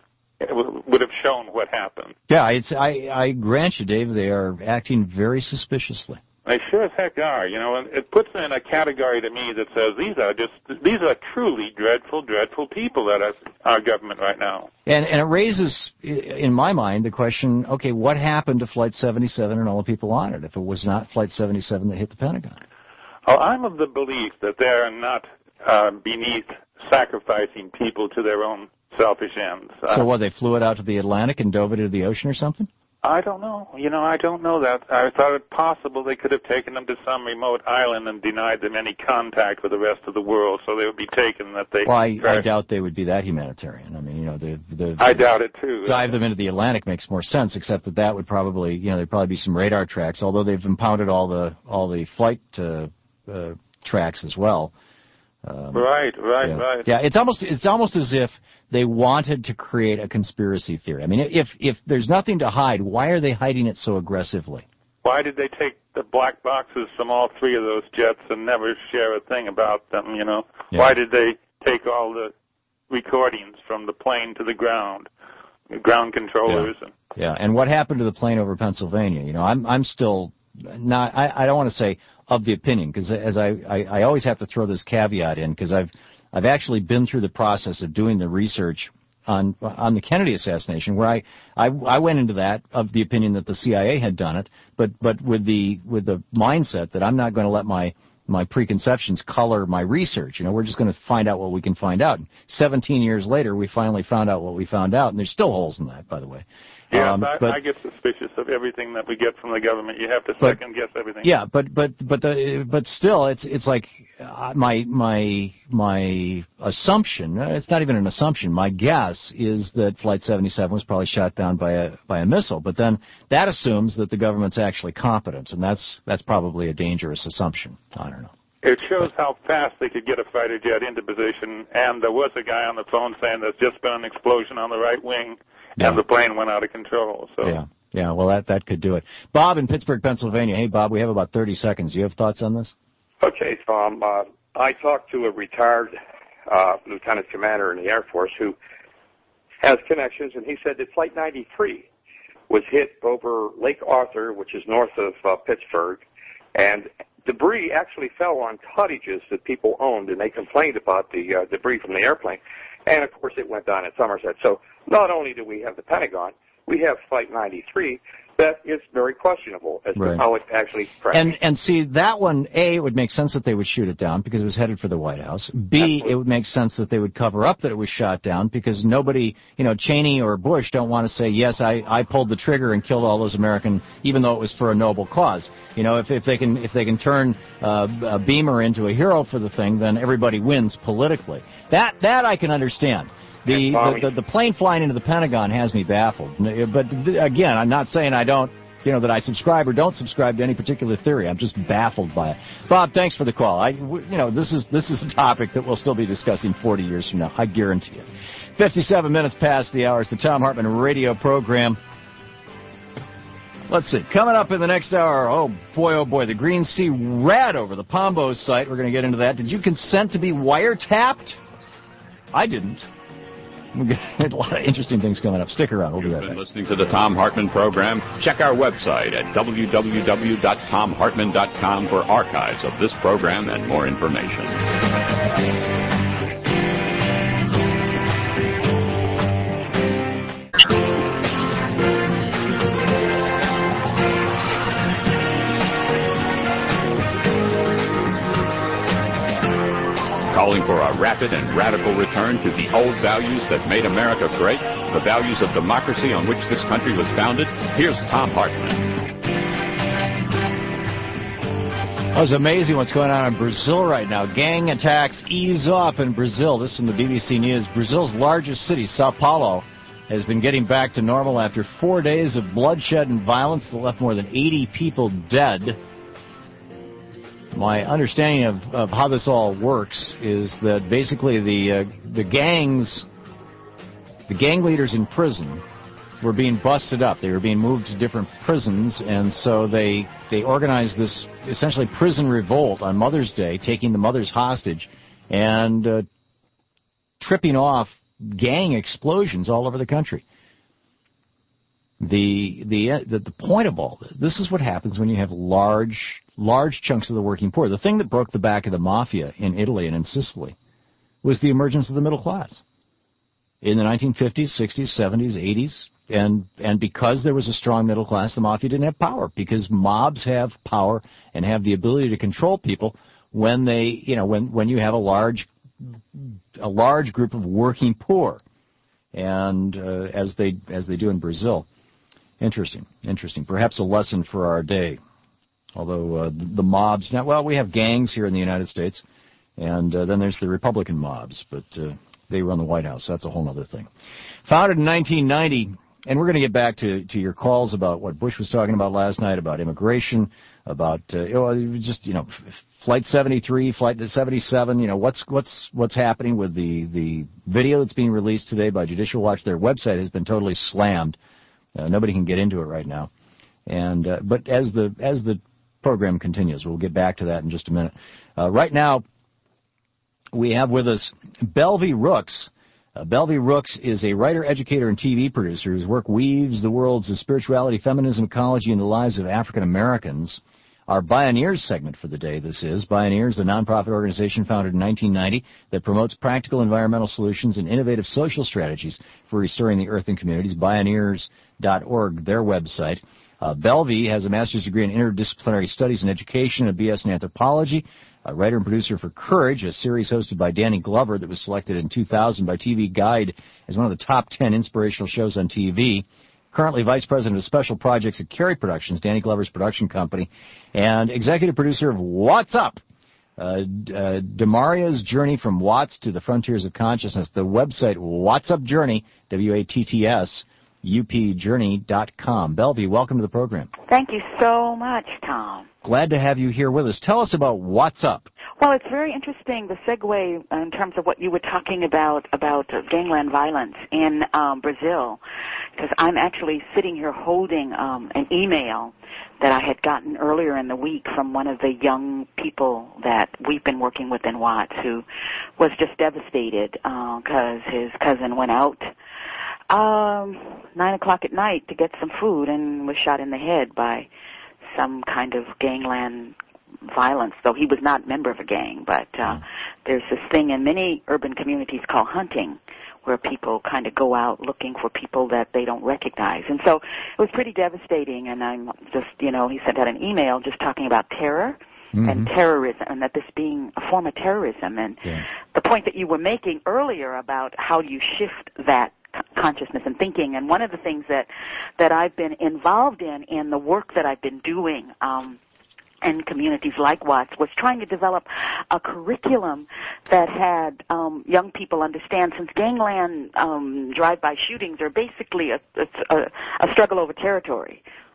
S20: would have shown what happened?
S2: Yeah, I grant you, Dave, they are acting very suspiciously.
S20: They sure as heck are, you know, and it puts them in a category to me that says these are truly dreadful, dreadful people that are our government right now.
S2: And it raises, in my mind, the question, okay, what happened to Flight 77 and all the people on it if it was not Flight 77 that hit the Pentagon?
S20: Well, I'm of the belief that they are not beneath sacrificing people to their own selfish ends.
S2: So what, they flew it out to the Atlantic and dove it into the ocean or something?
S20: I don't know. You know, I don't know that. I thought it possible they could have taken them to some remote island and denied them any contact with the rest of the world, so they would be taken that they...
S2: Well, I doubt they would be that humanitarian. I mean, you know,
S20: I doubt it, too.
S2: Dive them into the Atlantic makes more sense, except that would probably, you know, there'd probably be some radar tracks, although they've impounded all the flight tracks as well.
S20: Right.
S2: Yeah, it's almost as if they wanted to create a conspiracy theory. I mean, if there's nothing to hide, why are they hiding it so aggressively?
S20: Why did they take the black boxes from all three of those jets and never share a thing about them, you know? Yeah. Why did they take all the recordings from the plane to the ground controllers?
S2: Yeah, and what happened to the plane over Pennsylvania? You know, I'm still not, I don't want to say of the opinion, because as I always have to throw this caveat in, because I've actually been through the process of doing the research on the Kennedy assassination, where I went into that of the opinion that the CIA had done it, but with the mindset that I'm not going to let my preconceptions color my research. You know, we're just going to find out what we can find out. 17 years later, we finally found out what we found out, and there's still holes in that, by the way.
S20: Yeah, I get suspicious of everything that we get from the government. You have to second guess everything.
S2: Yeah, but still, it's like my assumption. It's not even an assumption. My guess is that Flight 77 was probably shot down by a missile. But then that assumes that the government's actually competent, and that's probably a dangerous assumption. I don't know.
S20: It shows how fast they could get a fighter jet into position, and there was a guy on the phone saying there's just been an explosion on the right wing. Yeah. And the plane went out of control. So.
S2: Yeah. Well, that could do it. Bob in Pittsburgh, Pennsylvania. Hey, Bob, we have about 30 seconds. Do you have thoughts on this?
S21: Okay, Tom. I talked to a retired lieutenant commander in the Air Force who has connections, and he said that Flight 93 was hit over Lake Arthur, which is north of Pittsburgh, and debris actually fell on cottages that people owned, and they complained about the debris from the airplane. And, of course, it went down in Somerset. So not only do we have the Pentagon, we have Flight 93 that is very questionable as to how it actually crashed.
S2: And see, that one, A, it would make sense that they would shoot it down because it was headed for the White House. B, Absolutely. It would make sense that they would cover up that it was shot down because nobody, you know, Cheney or Bush don't want to say, yes, I pulled the trigger and killed all those American, even though it was for a noble cause. You know, if they can turn a Beamer into a hero for the thing, then everybody wins politically. That I can understand. The plane flying into the Pentagon has me baffled. But again, I'm not saying I don't that I subscribe or don't subscribe to any particular theory. I'm just baffled by it. Bob, thanks for the call. This is a topic that we'll still be discussing 40 years from now. I guarantee it. 57 minutes past the hour. It's the Tom Hartman radio program. Let's see. Coming up in the next hour, oh boy, the Green Sea Rat over the Pombo site. We're going to get into that. Did you consent to be wiretapped? I didn't. We've got a lot of interesting things coming up. Stick around. We'll be right back.
S1: You've been listening to the Tom Hartman program. Check our website at www.tomhartman.com for archives of this program and more information. Calling for a rapid and radical return to the old values that made America great, the values of democracy on which this country was founded. Here's Tom Hartman.
S2: Oh, it's amazing what's going on in Brazil right now. Gang attacks ease off in Brazil. This is from the BBC News. Brazil's largest city, Sao Paulo, has been getting back to normal after 4 days of bloodshed and violence that left more than 80 people dead. My understanding of how this all works is that basically the gang leaders in prison were being busted up. They were being moved to different prisons, and so they organized this essentially prison revolt on Mother's Day, taking the mothers hostage and tripping off gang explosions all over the country. The point of all this is what happens when you have large chunks of the working poor. The thing that broke the back of the mafia in Italy and in Sicily was the emergence of the middle class in the 1950s, 60s, 70s, 80s. And because there was a strong middle class, the mafia didn't have power, because mobs have power and have the ability to control people when they, when you have a large group of working poor, and as they do in Brazil. Interesting. Perhaps a lesson for our day. Although the mobs now, well, we have gangs here in the United States, and then there's the Republican mobs, but they run the White House. So that's a whole other thing. Founded in 1990, and we're going to get back to your calls about what Bush was talking about last night, about immigration, about Flight 73, Flight 77. What's happening with the video that's being released today by Judicial Watch. Their website has been totally slammed. Nobody can get into it right now. And but as the program continues, we'll get back to that in just a minute. Right now, we have with us Belvie Rooks. Belvie Rooks is a writer, educator, and TV producer whose work weaves the worlds of spirituality, feminism, ecology, and the lives of African Americans. Our Bioneers segment for the day, this is. Bioneers, a nonprofit organization founded in 1990 that promotes practical environmental solutions and innovative social strategies for restoring the earth and communities. Bioneers.org, their website. Belvie has a master's degree in interdisciplinary studies and education, a BS in anthropology, a writer and producer for Courage, a series hosted by Danny Glover that was selected in 2000 by TV Guide as one of the top 10 inspirational shows on TV. Currently vice president of special projects at Carey Productions, Danny Glover's production company, and executive producer of What's Up? Demaria's Journey from Watts to the Frontiers of Consciousness. The website, What's Up Journey, WATTS, upjourney.com. Belvie, welcome to the program.
S3: Thank you so much, Tom.
S2: Glad to have you here with us. Tell us about What's Up.
S3: Well, it's very interesting, the segue in terms of what you were talking about gangland violence in Brazil, because I'm actually sitting here holding an email that I had gotten earlier in the week from one of the young people that we've been working with in Watts, who was just devastated because his cousin went out 9 o'clock at night to get some food and was shot in the head by some kind of gangland violence, though he was not a member of a gang. But there's this thing in many urban communities called hunting, where people kind of go out looking for people that they don't recognize. And so it was pretty devastating, and I'm just, he sent out an email just talking about terror and terrorism, and that this being a form of terrorism. And the point that you were making earlier about how you shift that consciousness and thinking, and one of the things that I've been involved in the work that I've been doing in communities like Watts, was trying to develop a curriculum that had young people understand, since gangland drive-by shootings are basically a struggle over territory.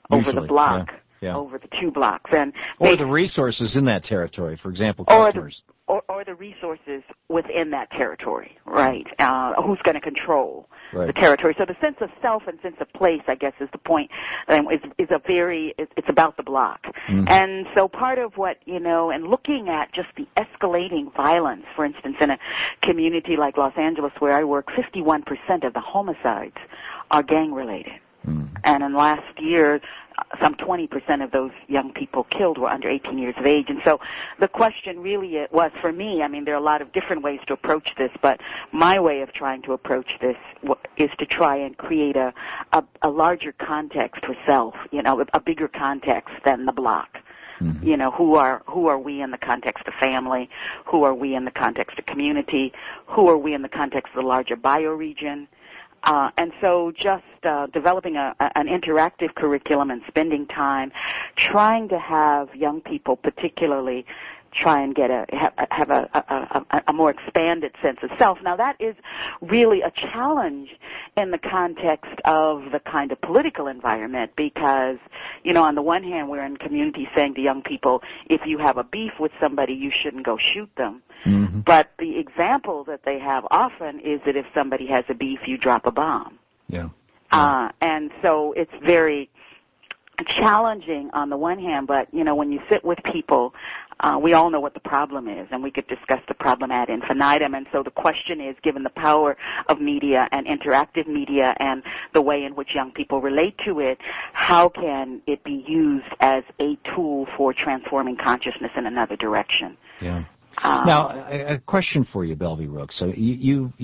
S3: over the block.
S2: Yeah.
S3: Over the 2 blocks, and
S2: or the resources in that territory, for example, customers.
S3: Or the resources within that territory, right? Who's going to control the territory? So the sense of self and sense of place, I guess, is the point. It's about the block. Mm-hmm. And so part of what, and looking at just the escalating violence, for instance, in a community like Los Angeles where I work, 51% of the homicides are gang-related. Mm-hmm. And in last year, some 20% of those young people killed were under 18 years of age. And so the question really was, for me, there are a lot of different ways to approach this, but my way of trying to approach this is to try and create a larger context for self, a bigger context than the block. Mm-hmm. Who are we in the context of family? Who are we in the context of community? Who are we in the context of the larger bioregion? And so just developing an interactive curriculum and spending time trying to have young people particularly try and have a more expanded sense of self. Now that is really a challenge in the context of the kind of political environment because, on the one hand we're in communities saying to young people, if you have a beef with somebody, you shouldn't go shoot them. Mm-hmm. But the example that they have often is that if somebody has a beef, you drop a bomb.
S2: Yeah.
S3: And so it's very challenging on the one hand, but, when you sit with people, we all know what the problem is, and we could discuss the problem ad infinitum. And so the question is, given the power of media and interactive media and the way in which young people relate to it, how can it be used as a tool for transforming consciousness in another direction?
S2: Yeah. Now, a question for you, Belvy Rooks. So you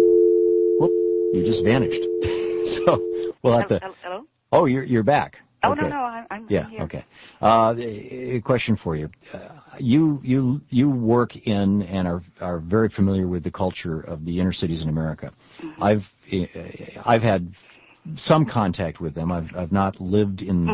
S2: just vanished. So we'll have to.
S3: Hello?
S2: Oh, you're back.
S3: Oh,
S2: okay.
S3: No, I'm
S2: here.
S3: Okay.
S2: A question for you. You work in and are very familiar with the culture of the inner cities in America. Mm-hmm. I've had some contact with them. I've not lived in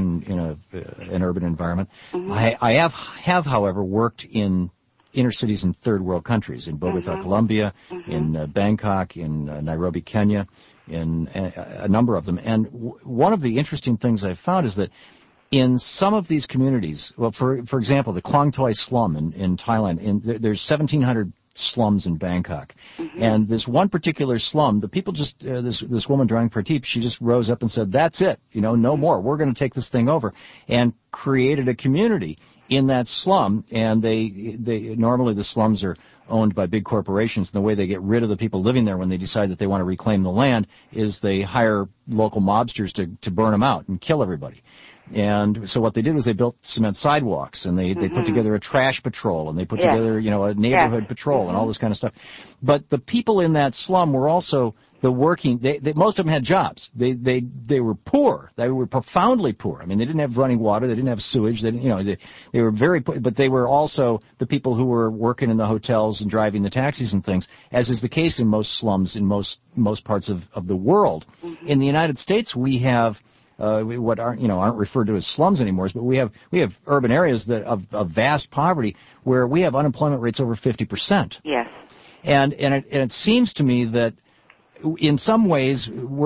S2: an urban environment. Mm-hmm. I have, however, worked in inner cities in third world countries, in Bogota, Colombia, in Bangkok, in Nairobi, Kenya, in a number of them. And one of the interesting things I've found is that in some of these communities, well, for example, the Klong Toi slum in Thailand, there's 1,700 slums in Bangkok. Mm-hmm. And this one particular slum, the people just, this woman Drang Prateep, she just rose up and said, that's it, no more. We're going to take this thing over, and created a community in that slum. And they normally the slums are owned by big corporations, and the way they get rid of the people living there when they decide that they want to reclaim the land is they hire local mobsters to burn them out and kill everybody. And so what they did was they built cement sidewalks, and they put together a trash patrol, and they put together, a neighborhood patrol and all this kind of stuff. But the people in that slum were also the working, most of them had jobs. They were poor. They were profoundly poor. I mean, they didn't have running water. They didn't have sewage. They were very poor, but they were also the people who were working in the hotels and driving the taxis and things, as is the case in most slums in most parts of the world. Mm-hmm. In the United States, we have what aren't referred to as slums anymore, but we have urban areas that of vast poverty where we have unemployment rates over 50%.
S3: Yes.
S2: And it seems to me that in some ways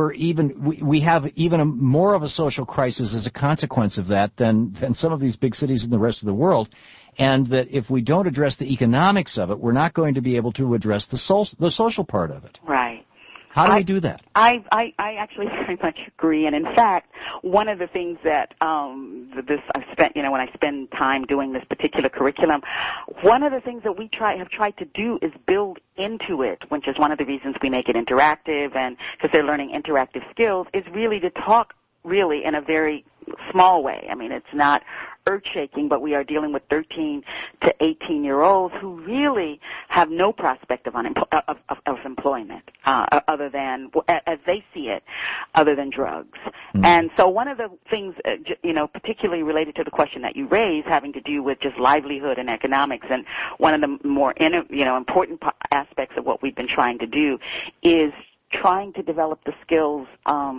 S2: we have even more of a social crisis as a consequence of that than some of these big cities in the rest of the world. And that if we don't address the economics of it, we're not going to be able to address the social part of it.
S3: Right.
S2: How do we do that?
S3: I actually very much agree, and in fact, one of the things that I've spent, when I spend time doing this particular curriculum, one of the things that we have tried to do is build into it, which is one of the reasons we make it interactive, and because they're learning interactive skills, is really to talk really in a very small way. I mean, it's not earth-shaking, but we are dealing with 13 to 18-year-olds who really have no prospect of employment other than, as they see it, other than drugs. Mm-hmm. And so one of the things, particularly related to the question that you raised, having to do with just livelihood and economics, and one of the more important aspects of what we've been trying to do is trying to develop the skills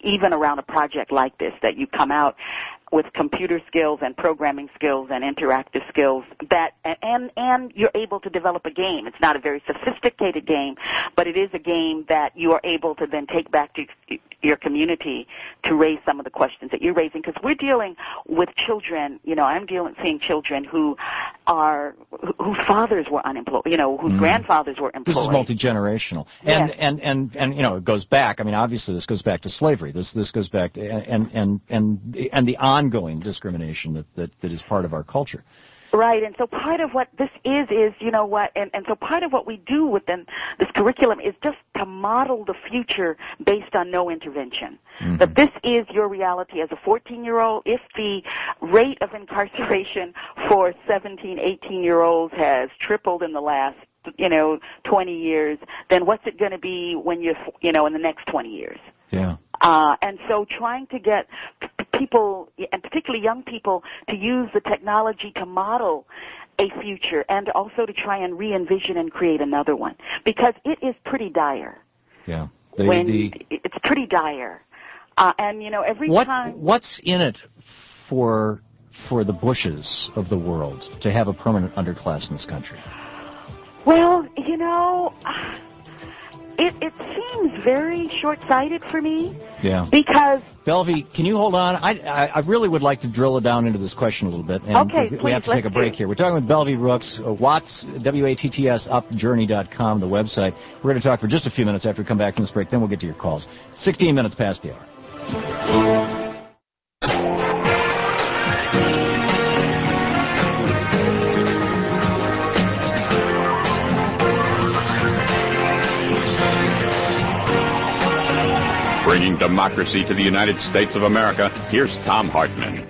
S3: even around a project like this, that you come out with computer skills and programming skills and interactive skills that and you're able to develop a game. It's not a very sophisticated game, but it is a game that you are able to then take back to your community to raise some of the questions that you're raising, because we're dealing with children, I'm seeing children whose fathers were unemployed, whose grandfathers were employed.
S2: This is multi-generational.
S3: Yes.
S2: And it goes back, obviously this goes back to slavery. This goes back to, and the ongoing discrimination that is part of our culture.
S3: Right, and so part of what this is and so part of what we do within this curriculum is just to model the future based on no intervention. Mm-hmm. That this is your reality as a 14-year-old. If the rate of incarceration for 17, 18-year-olds has tripled in the last 20 years, then what's it going to be when you're, in the next 20 years?
S2: Yeah.
S3: And so trying to get people, and particularly young people, to use the technology to model a future and also to try and re-envision and create another one. Because it is pretty dire.
S2: Yeah.
S3: It's pretty dire. And, every time...
S2: What's in it for the Bushes of the world to have a permanent underclass in this country?
S3: Well, it seems very short-sighted for me.
S2: Yeah.
S3: Because...
S2: Belvie, can you hold on? I really would like to drill it down into this question a little bit. And
S3: okay,
S2: we have to take a break here. We're talking with Belvie Rooks, Watts, WATTSupjourney.com, the website. We're going to talk for just a few minutes after we come back from this break. Then we'll get to your calls. 16 minutes past the hour.
S1: Bringing democracy to the United States of America, here's Thom Hartmann.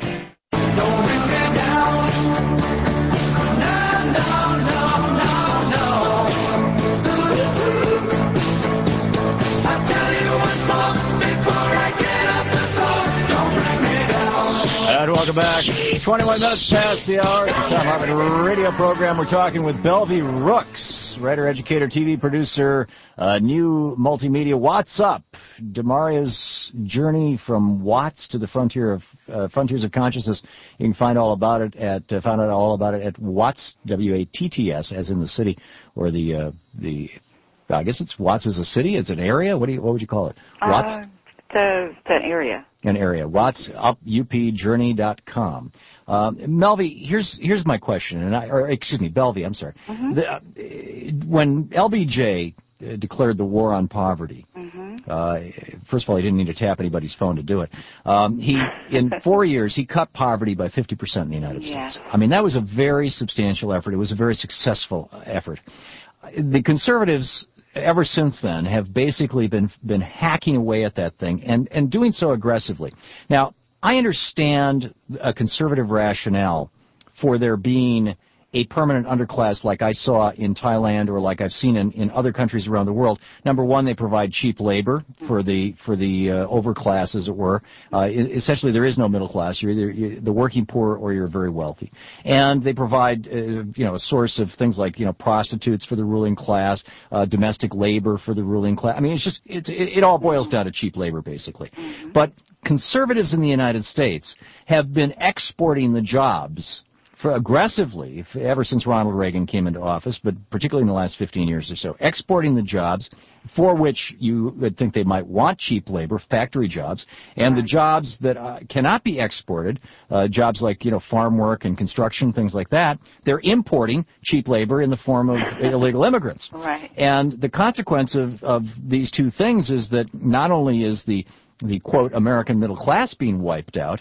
S2: And welcome back. 21 minutes past the hour. The Thom Hartmann radio program. We're talking with Belvie Rooks, writer, educator, TV producer, new multimedia. What's Up? Damaria's journey from Watts to the frontiers of consciousness. You can find out all about it at Watts, WATTS, as in the city, or the I guess it's Watts is a city. It's an area. What would you call it? Watts.
S3: The area.
S2: An area. What'sUpJourney.com. Melvie, here's my question, Belvie, I'm sorry.
S3: Mm-hmm.
S2: When LBJ declared the war on poverty, first of all, he didn't need to tap anybody's phone to do it. In 4 years, he cut poverty by 50% in the United States. That was a very substantial effort. It was a very successful effort. The conservatives, ever since then, have basically been hacking away at that thing and doing so aggressively. Now, I understand a conservative rationale for there being a permanent underclass like I saw in Thailand or like I've seen in other countries around the world. Number one, they provide cheap labor for the overclass, as it were. Essentially, there is no middle class. You're either the working poor or you're very wealthy. And they provide a source of things like prostitutes for the ruling class, domestic labor for the ruling class. It all boils down to cheap labor, basically. But conservatives in the United States have been exporting the jobs aggressively ever since Ronald Reagan came into office, but particularly in the last 15 years or so, exporting the jobs for which you would think they might want cheap labor, factory jobs, and the jobs that cannot be exported, jobs like farm work and construction, things like that, they're importing cheap labor in the form of illegal immigrants.
S3: Right.
S2: And the consequence of these two things is that not only is the quote American middle class being wiped out,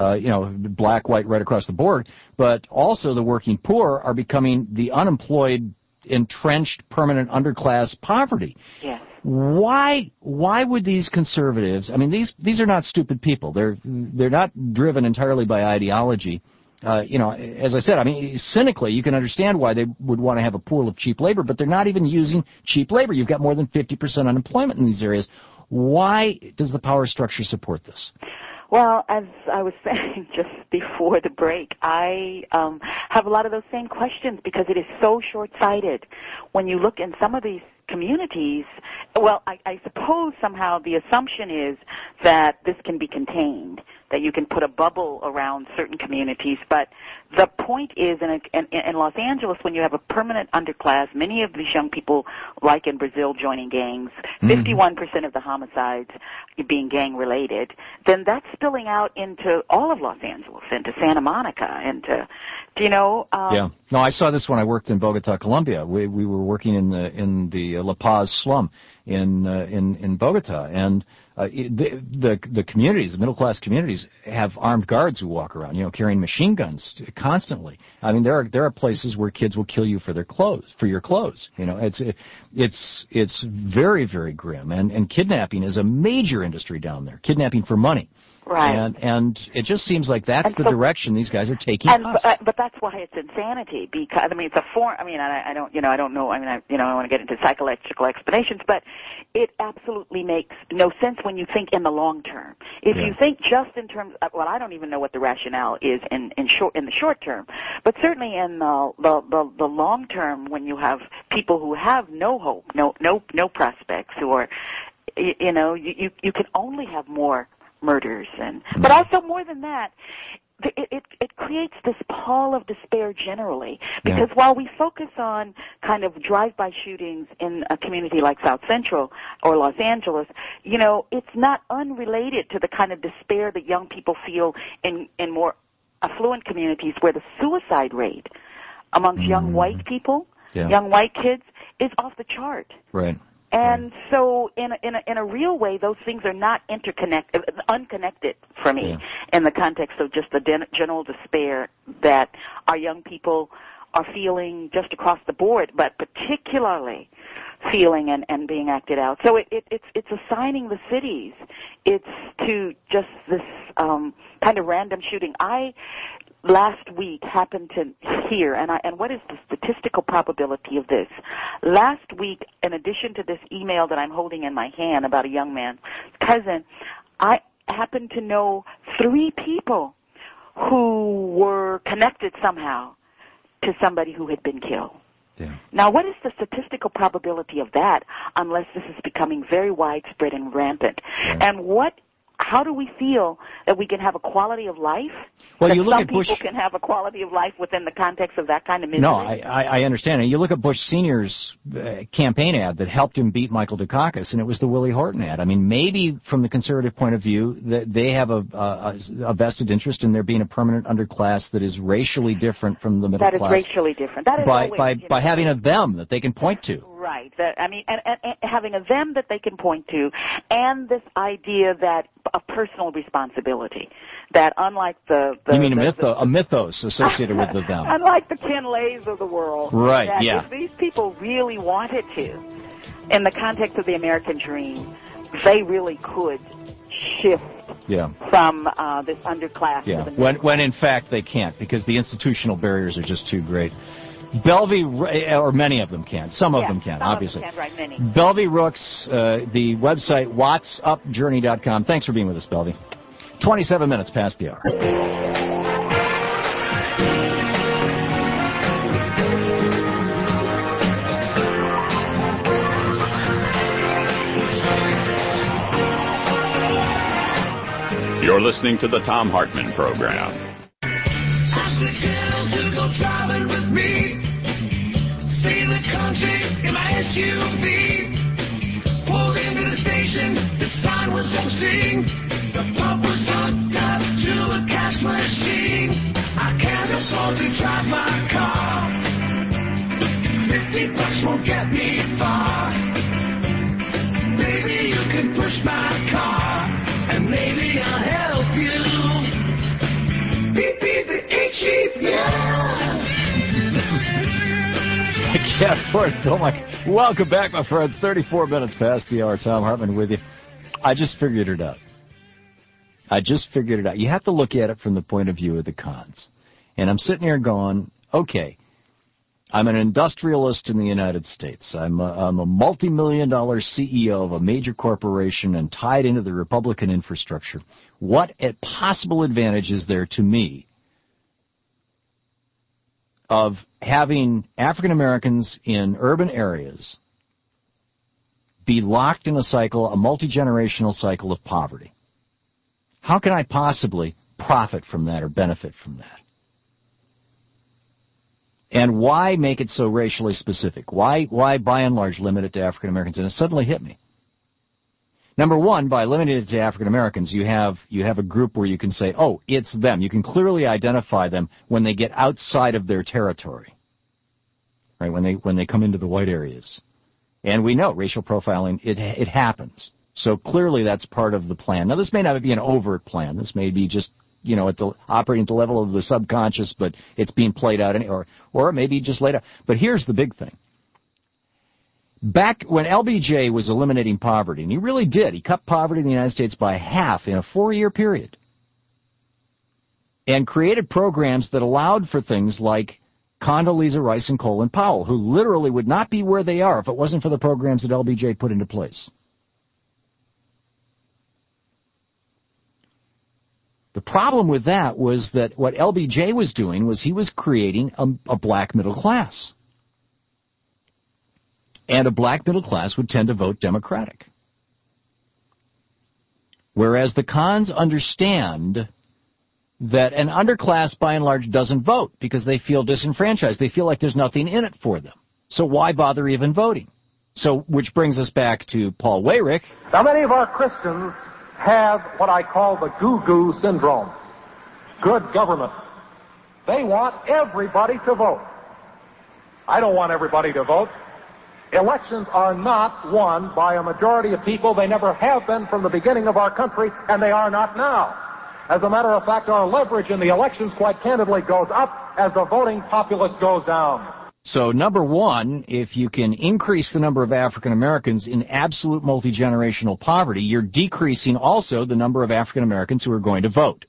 S2: black, white, right across the board, but also the working poor are becoming the unemployed, entrenched, permanent underclass poverty.
S3: Yes.
S2: Why would these conservatives? These are not stupid people. They're not driven entirely by ideology. As I said, cynically, you can understand why they would want to have a pool of cheap labor, but they're not even using cheap labor. You've got more than 50% unemployment in these areas. Why does the power structure support this?
S3: Well, as I was saying just before the break, I have a lot of those same questions because it is so short-sighted. When you look in some of these communities, well, I suppose somehow the assumption is that this can be contained, that you can put a bubble around certain communities. But the point is, in Los Angeles, when you have a permanent underclass, many of these young people, like in Brazil, joining gangs, 51% of the homicides being gang-related, then that's spilling out into all of Los Angeles, into Santa Monica, into,
S2: yeah. No, I saw this when I worked in Bogota, Colombia. We were working in the La Paz slum in Bogota, and the communities, the middle class communities, have armed guards who walk around, carrying machine guns constantly. I mean, there are places where kids will kill you for your clothes. It's very, very grim, and kidnapping is a major industry down there. Kidnapping for money.
S3: Right.
S2: And it just seems like that's the direction these guys are taking us.
S3: But that's why it's insanity, because it's a form. I don't know. I don't want to get into psychological explanations, but it absolutely makes no sense when you think in the long term. If you think just in terms, I don't even know what the rationale is in the short term, but certainly in the long term, when you have people who have no hope, no prospects, who are, you can only have more murders, but also more than that, it creates this pall of despair generally, because while we focus on kind of drive-by shootings in a community like South Central or Los Angeles, it's not unrelated to the kind of despair that young people feel in more affluent communities, where the suicide rate amongst young white people, young white kids, is off the chart.
S2: Right.
S3: And so, in a real way, those things are not unconnected for me in the context of just the general despair that our young people are feeling just across the board, but particularly feeling and being acted out. So it's assigning the cities. It's to just this kind of random shooting. I last week happened to hear, and what is the statistical probability of this? Last week, in addition to this email that I'm holding in my hand about a young man's cousin, I happened to know 3 people who were connected somehow to somebody who had been killed.
S2: Yeah.
S3: Now, what is the statistical probability of that, unless this is becoming very widespread and rampant? And how do we feel that we can have a quality of life?
S2: Well,
S3: that
S2: you look
S3: some
S2: at Bush.
S3: People can have a quality of life within the context of that kind of misery.
S2: No, I understand. And you look at Bush Sr.'s campaign ad that helped him beat Michael Dukakis, and it was the Willie Horton ad. I mean, maybe from the conservative point of view, that they have a vested interest in there being a permanent underclass that is racially different from the middle class.
S3: That is racially different. That is
S2: by having a them that they can point to.
S3: Right. And having a them that they can point to, and this idea that of personal responsibility, that unlike
S2: you mean a mythos associated with the them.
S3: Unlike the Ken Lays of the world.
S2: Right,
S3: that if these people really wanted to, in the context of the American dream, they really could shift from this underclass to the
S2: when in fact they can't, because the institutional barriers are just too great. Belvie, or many of them can. Some of them can, obviously.
S3: Some of them can, right, many.
S2: Belvie Rooks, the website, whatsupjourney.com. Thanks for being with us, Belvie. 27 minutes past the hour.
S1: You're listening to the Thom Hartmann Program.
S8: Driving with me, see the country in my SUV. Pulled into the station, the sign was empty. The pump was hooked up to a cash machine. I can't afford to drive my car. $50 won't get me far. Maybe you can push my car, and maybe I'll help you. Beep beep the H-E, yeah.
S2: I can't afford it. Oh my! Welcome back, my friends. 34 minutes past the hour. Thom Hartmann with you. I just figured it out. You have to look at it from the point of view of the cons. And I'm sitting here going, okay, I'm an industrialist in the United States. I'm a multi-million-dollar CEO of a major corporation and tied into the Republican infrastructure. What possible advantage is there to me of having African Americans in urban areas be locked in a cycle, a multi-generational cycle of poverty? How can I possibly profit from that or benefit from that? And why make it so racially specific? Why by and large, limit it to African Americans? And it suddenly hit me. Number one, by limiting it to African Americans, you have a group where you can say, oh, it's them. You can clearly identify them when they get outside of their territory, right? When they come into the white areas. And we know racial profiling, it happens. So clearly that's part of the plan. Now, this may not be an overt plan. This may be just, operating at the level of the subconscious, but it's being played out, or it may be just laid out. But here's the big thing. Back when LBJ was eliminating poverty, and he really did, he cut poverty in the United States by half in a 4-year period, and created programs that allowed for things like Condoleezza Rice and Colin Powell, who literally would not be where they are if it wasn't for the programs that LBJ put into place. The problem with that was that what LBJ was doing was he was creating a black middle class. And a black middle class would tend to vote Democratic. Whereas the cons understand that an underclass, by and large, doesn't vote because they feel disenfranchised. They feel like there's nothing in it for them. So why bother even voting? So, which brings us back to Paul Weyrich.
S4: Now, many of our Christians have what I call the goo-goo syndrome. Good government. They want everybody to vote. I don't want everybody to vote. Elections are not won by a majority of people. They never have been from the beginning of our country, and they are not now. As a matter of fact, our leverage in the elections, quite candidly, goes up as the voting populace goes down.
S2: So, number one, if you can increase the number of African Americans in absolute multi-generational poverty, you're decreasing also the number of African Americans who are going to vote.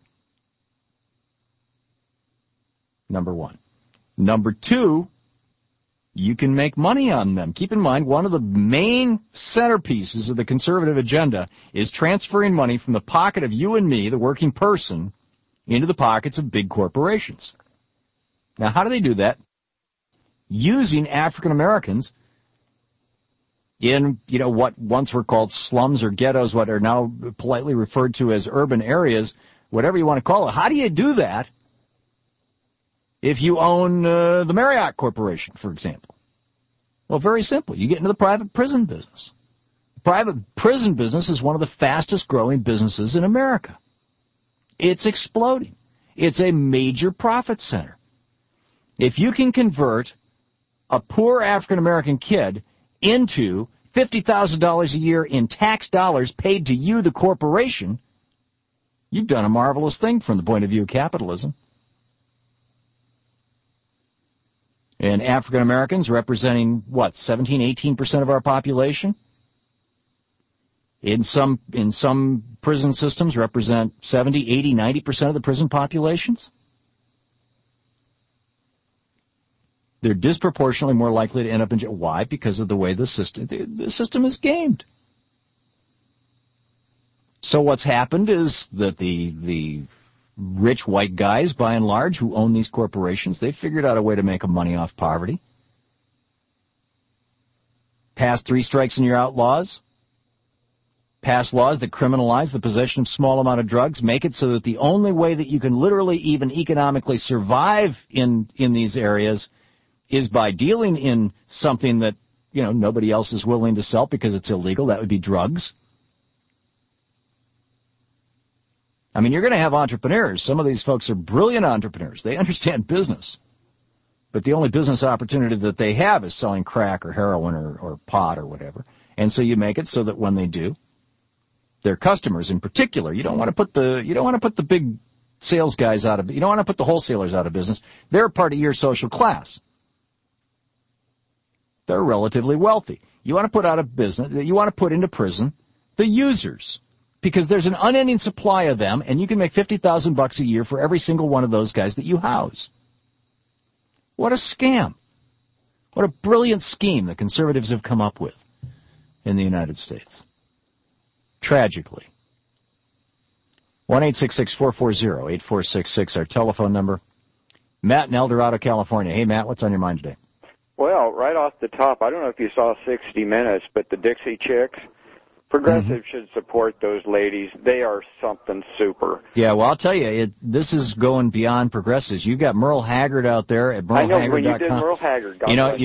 S2: Number one. Number two, you can make money on them. Keep in mind, one of the main centerpieces of the conservative agenda is transferring money from the pocket of you and me, the working person, into the pockets of big corporations. Now, how do they do that? Using African Americans in, what once were called slums or ghettos, what are now politely referred to as urban areas, whatever you want to call it. How do you do that if you own the Marriott Corporation, for example? Well, very simple. You get into the private prison business. The private prison business is one of the fastest growing businesses in America. It's exploding. It's a major profit center. If you can convert a poor African-American kid into $50,000 a year in tax dollars paid to you, the corporation, you've done a marvelous thing from the point of view of capitalism. And African-Americans representing, 17-18% of our population? In some prison systems represent 70, 80, 90% of the prison populations? They're disproportionately more likely to end up in jail. Why? Because of the way the system is gamed. So what's happened is that the rich white guys, by and large, who own these corporations, they figured out a way to make money off poverty. Pass 3 strikes and you're out laws. Pass laws that criminalize the possession of small amount of drugs. Make it so that the only way that you can literally even economically survive in these areas is by dealing in something that, nobody else is willing to sell because it's illegal. That would be drugs. I mean, you're going to have entrepreneurs. Some of these folks are brilliant entrepreneurs. They understand business. But the only business opportunity that they have is selling crack or heroin or pot or whatever. And so you make it so that when they do, their customers in particular, you don't want to put the big sales guys out of, you don't want to put the wholesalers out of business. They're part of your social class. They're relatively wealthy. You want to put out of business, you want to put into prison the users, because there's an unending supply of them, and you can make $50,000 a year for every single one of those guys that you house. What a scam. What a brilliant scheme the conservatives have come up with in the United States. Tragically. 1-866-440-8466, our telephone number. Matt in El Dorado, California. Hey, Matt, what's on your mind today?
S22: Well,
S14: right off the top, I don't know if you saw 60 Minutes, but the Dixie Chicks, progressives should support those ladies. They are something super.
S2: Yeah, well, I'll tell you, this is going beyond progressives. You've got Merle Haggard out there at MerleHaggard.com.
S14: I know, when you did Merle Haggard.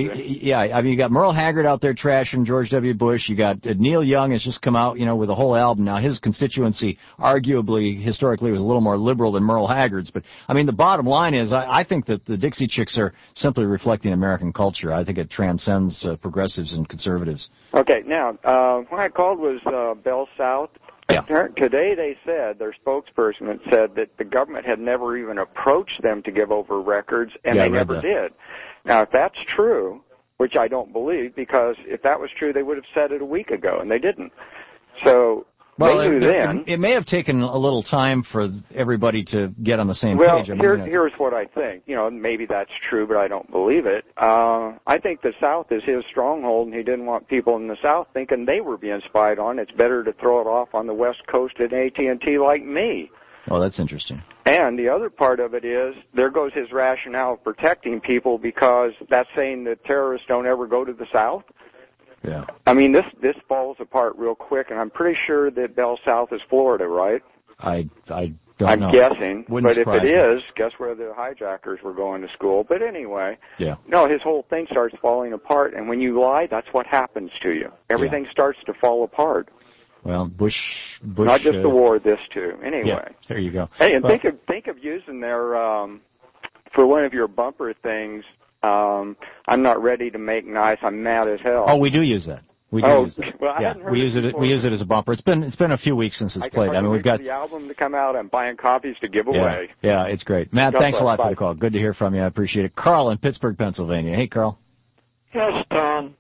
S2: You got Merle Haggard out there trashing George W. Bush. You got Neil Young has just come out, with a whole album. Now, his constituency, arguably, historically, was a little more liberal than Merle Haggard's. But, the bottom line is, I think that the Dixie Chicks are simply reflecting American culture. I think it transcends progressives and conservatives.
S14: Okay, now, when I called was Bell South.
S2: Yeah.
S14: Today they said, their spokesperson had said that the government had never even approached them to give over records, and they never did. Now, if that's true, which I don't believe, because if that was true, they would have said it a week ago, and they didn't. So they knew then.
S2: It may have taken a little time for everybody to get on the same page.
S14: Here's what I think. Maybe that's true, but I don't believe it. I think the South is his stronghold, and he didn't want people in the South thinking they were being spied on. It's better to throw it off on the West Coast at AT&T like me.
S2: Oh, that's interesting.
S14: And the other part of it is, there goes his rationale of protecting people, because that's saying that terrorists don't ever go to the South.
S2: Yeah.
S14: This falls apart real quick, and I'm pretty sure that Bell South is Florida, right?
S2: I don't know.
S14: I'm guessing.
S2: Wouldn't
S14: but if
S2: surprise
S14: it
S2: me.
S14: is, guess where the hijackers were going to school. But anyway,
S2: yeah.
S14: No, his whole thing starts falling apart, and when you lie, that's what happens to you. Everything starts to fall apart.
S2: Well, Bush
S14: not just the war, this too. Anyway.
S2: Yeah, there you go.
S14: Hey, and think of using their for one of your bumper things. I'm not ready to make nice. I'm mad as hell.
S2: Oh, we do use that. We do use that.
S14: Well, I hadn't heard
S2: we use it. We use it as a bumper. It's been a few weeks since it's played. We've got
S14: the album to come out. I'm buying copies to give away.
S2: Yeah, it's great. Matt, thanks a lot for the call. Good to hear from you. I appreciate it. Carl in Pittsburgh, Pennsylvania. Hey, Carl.
S6: Yes, Tom.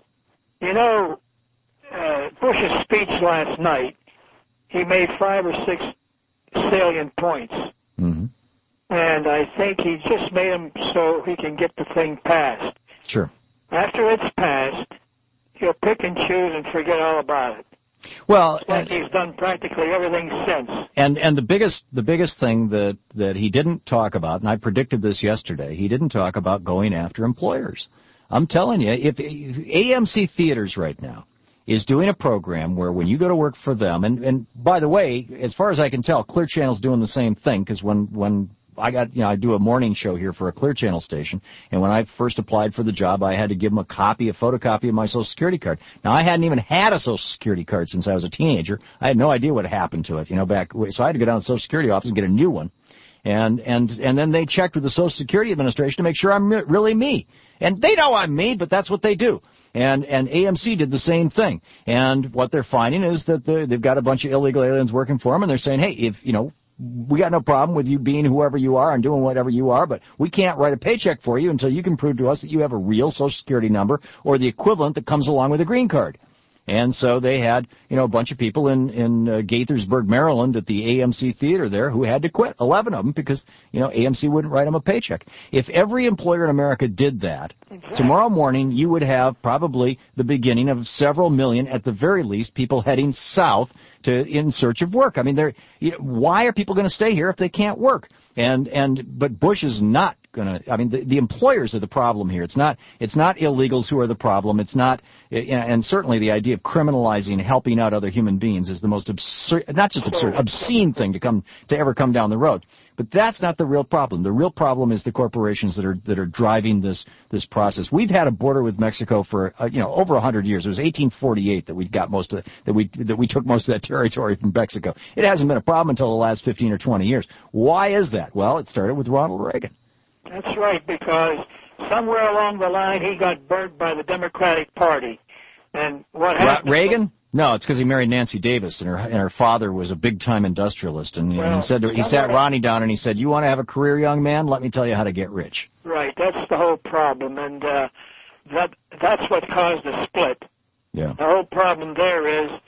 S6: Bush's speech last night, he made 5 or 6 salient points.
S2: Mm-hmm.
S6: And I think he just made them so he can get the thing passed.
S2: Sure.
S6: After it's passed, he'll pick and choose and forget all about it.
S2: Well,
S6: like he's done practically everything since.
S2: And the biggest thing that he didn't talk about, and I predicted this yesterday, he didn't talk about going after employers. I'm telling you, if AMC Theaters right now is doing a program where when you go to work for them, and by the way, as far as I can tell, Clear Channel's doing the same thing, because when I do a morning show here for a Clear Channel station, and when I first applied for the job, I had to give them a photocopy of my Social Security card. Now, I hadn't even had a Social Security card since I was a teenager. I had no idea what happened to it, so I had to go down to the Social Security office and get a new one. And then they checked with the Social Security Administration to make sure I'm really me. And they know I'm me, but that's what they do. And AMC did the same thing. And what they're finding is that they've got a bunch of illegal aliens working for them, and they're saying, hey, we got no problem with you being whoever you are and doing whatever you are, but we can't write a paycheck for you until you can prove to us that you have a real Social Security number or the equivalent that comes along with a green card. And so they had, a bunch of people in Gaithersburg, Maryland at the AMC Theater there who had to quit, 11 of them, because, AMC wouldn't write them a paycheck. If every employer in America did that, tomorrow morning you would have probably the beginning of several million, at the very least, people heading south in search of work. Why are people going to stay here if they can't work? But Bush is not going to. The employers are the problem here. It's not illegals who are the problem. It's not, and certainly the idea of criminalizing helping out other human beings is the most absurd, not just absurd, obscene thing to ever come down the road. But that's not the real problem. The real problem is the corporations that are driving this process. We've had a border with Mexico for over 100 years. It was 1848 that we got that we took most of that territory from Mexico. It hasn't been a problem until the last 15 or 20 years. Why is that? Well, it started with Ronald Reagan.
S6: That's right, because somewhere along the line he got burnt by the Democratic Party. And what happened?
S2: Reagan? No, it's because he married Nancy Davis, and her father was a big-time industrialist. And he sat Ronnie down and he said, "You want to have a career, young man? Let me tell you how to get rich."
S6: Right, that's the whole problem, and that's what caused the split.
S2: Yeah.
S6: The whole problem there is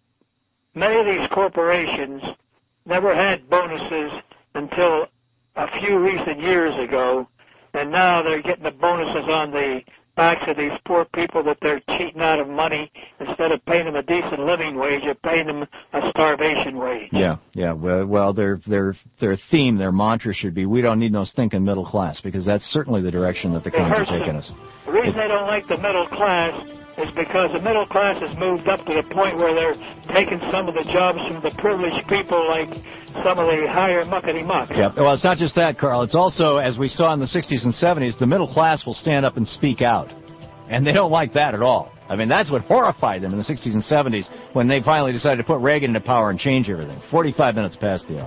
S6: many of these corporations never had bonuses until a few recent years ago, and now they're getting the bonuses on the backs of these poor people that they're cheating out of money. Instead of paying them a decent living wage, you're paying them a starvation wage.
S2: Yeah. Well, their theme, their mantra should be, we don't need no stinking middle class, because that's certainly the direction that the country's taking us.
S6: The reason they don't like the middle class is because the middle class has moved up to the point where they're taking some of the jobs from the privileged people, like some of the higher muckety-mucks.
S2: Yeah. Well, it's not just that, Carl. It's also, as we saw in the 60s and 70s, the middle class will stand up and speak out. And they don't like that at all. I mean, that's what horrified them in the 60s and 70s when they finally decided to put Reagan into power and change everything. 45 minutes past the hour.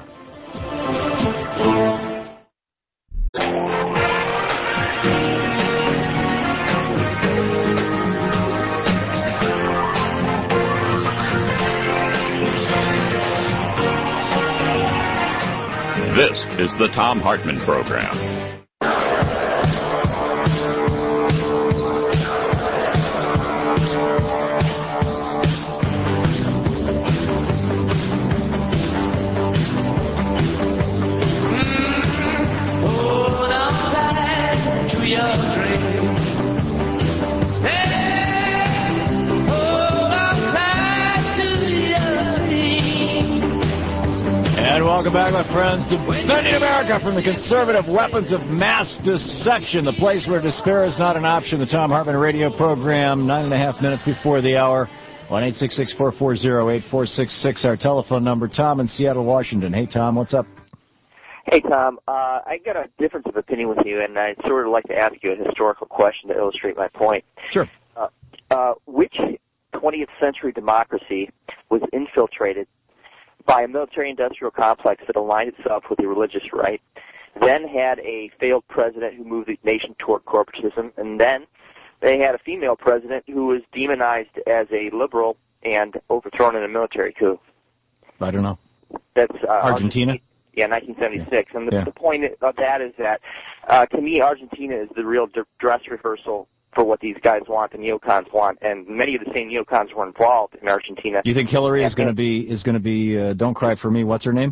S1: This is the Thom Hartmann Program.
S8: Hold on tight to your dream. Hey, hold on tight to your dream.
S2: And welcome back, my friends, to Defending America from the conservative weapons of mass deception, the place where despair is not an option. The Thom Hartmann radio program, 9.5 minutes before the hour, 1-866-440-8466, our telephone number. Tom in Seattle, Washington. Hey, Tom, what's up?
S7: Hey, Tom. I got a difference of opinion with you, and I'd sort of like to ask you a historical question to illustrate my point.
S2: Sure.
S7: Which 20th century democracy was infiltrated by a military-industrial complex that aligned itself with the religious right, then had a failed president who moved the nation toward corporatism, and then they had a female president who was demonized as a liberal and overthrown in a military coup?
S2: I don't know.
S7: That's
S2: Argentina?
S7: Yeah, 1976.
S2: Yeah.
S7: And the point of that is that, to me, Argentina is the real dress rehearsal for what these guys want, the neocons want, and many of the same neocons were involved in Argentina.
S2: Do you think Hillary is going to be don't cry for me? What's her name?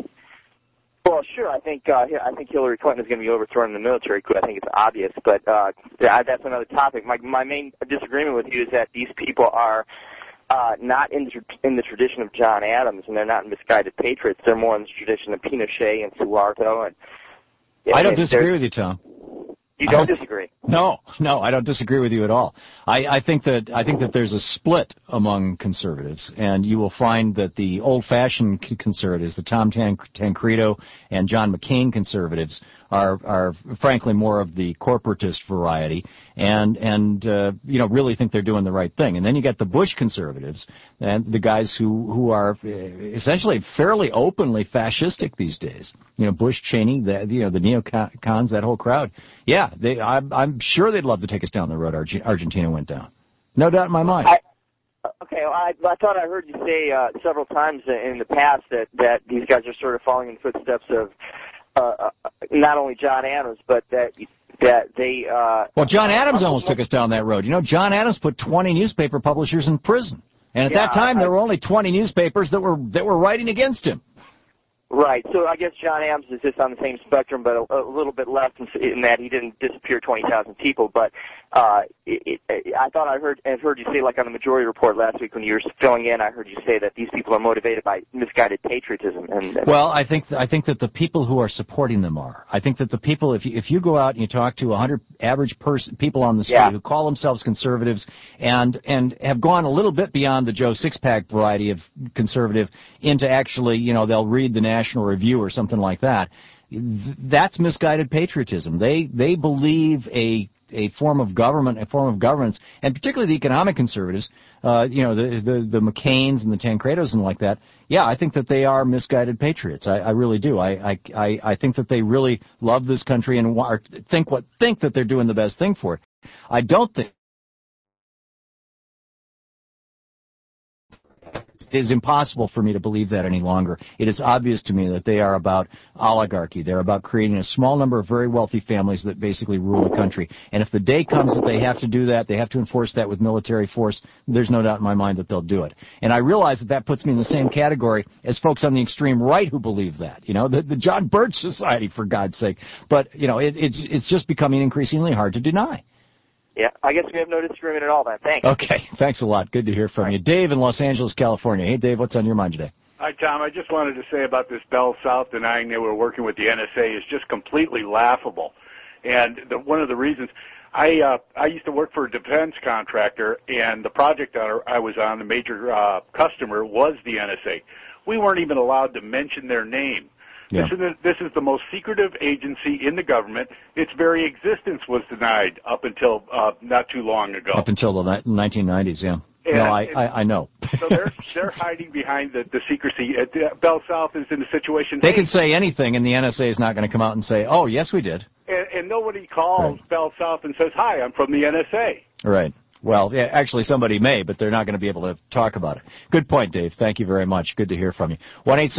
S7: Well, sure. I think Hillary Clinton is going to be overthrown in the military coup. I think it's obvious, but that's another topic. My main disagreement with you is that these people are not in the tradition of John Adams, and they're not misguided patriots. They're more in the tradition of Pinochet and Suharto.
S2: I don't disagree with you, Tom.
S7: You don't disagree?
S2: No, I don't disagree with you at all. I think that there's a split among conservatives, and you will find that the old-fashioned conservatives, the Tom Tancredo and John McCain conservatives, are frankly more of the corporatist variety, and really think they're doing the right thing. And then you get the Bush conservatives, and the guys who are essentially fairly openly fascistic these days. Bush, Cheney, the neocons, that whole crowd. Yeah, I'm sure they'd love to take us down the road Argentina went down. No doubt in my mind.
S7: I thought I heard you say several times in the past that these guys are sort of following in the footsteps of not only John Adams, but that they...
S2: Well, John Adams almost took us down that road. John Adams put 20 newspaper publishers in prison. And at that time, there were only 20 newspapers that were writing against him.
S7: Right. So I guess John Adams is just on the same spectrum, but a little bit less in that he didn't disappear 20,000 people. But I thought I heard you say, like on the Majority Report last week when you were filling in, I heard you say that these people are motivated by misguided patriotism.
S2: Well, I think that the people who are supporting them are. I think that the people, if you go out and you talk to 100 average people on the street who call themselves conservatives and have gone a little bit beyond the Joe Sixpack variety of conservative into actually, they'll read the National Review or something like that. That's misguided patriotism. They believe a form of government, a form of governance, and particularly the economic conservatives, the McCains and the Tancredos and like that. Yeah, I think that they are misguided patriots. I really do. I think that they really love this country and think that they're doing the best thing for it. I don't think it is impossible for me to believe that any longer. It is obvious to me that they are about oligarchy. They're about creating a small number of very wealthy families that basically rule the country. And if the day comes that they have to do that, they have to enforce that with military force, there's no doubt in my mind that they'll do it. And I realize that puts me in the same category as folks on the extreme right who believe that. The John Birch Society, for God's sake. But, it's just becoming increasingly hard to deny.
S7: Yeah, I guess we have no disagreement at all then. Thanks.
S2: Okay, thanks a lot. Good to hear from you. Dave in Los Angeles, California. Hey, Dave, what's on your mind today?
S9: Hi, Tom. I just wanted to say about this Bell South denying they were working with the NSA is just completely laughable. And one of the reasons, I used to work for a defense contractor, and the project I was on, the major customer, was the NSA. We weren't even allowed to mention their name. Yeah. This is the most secretive agency in the government. Its very existence was denied up until not too long ago.
S2: Up until the 1990s, yeah. No, I know.
S9: So they're hiding behind the secrecy. Bell South is in a situation.
S2: They can say anything, and the NSA is not going to come out and say, "Oh, yes, we did."
S9: And nobody calls Bell South and says, "Hi, I'm from the NSA."
S2: Right. Well, yeah, actually, somebody may, but they're not going to be able to talk about it. Good point, Dave. Thank you very much. Good to hear from you.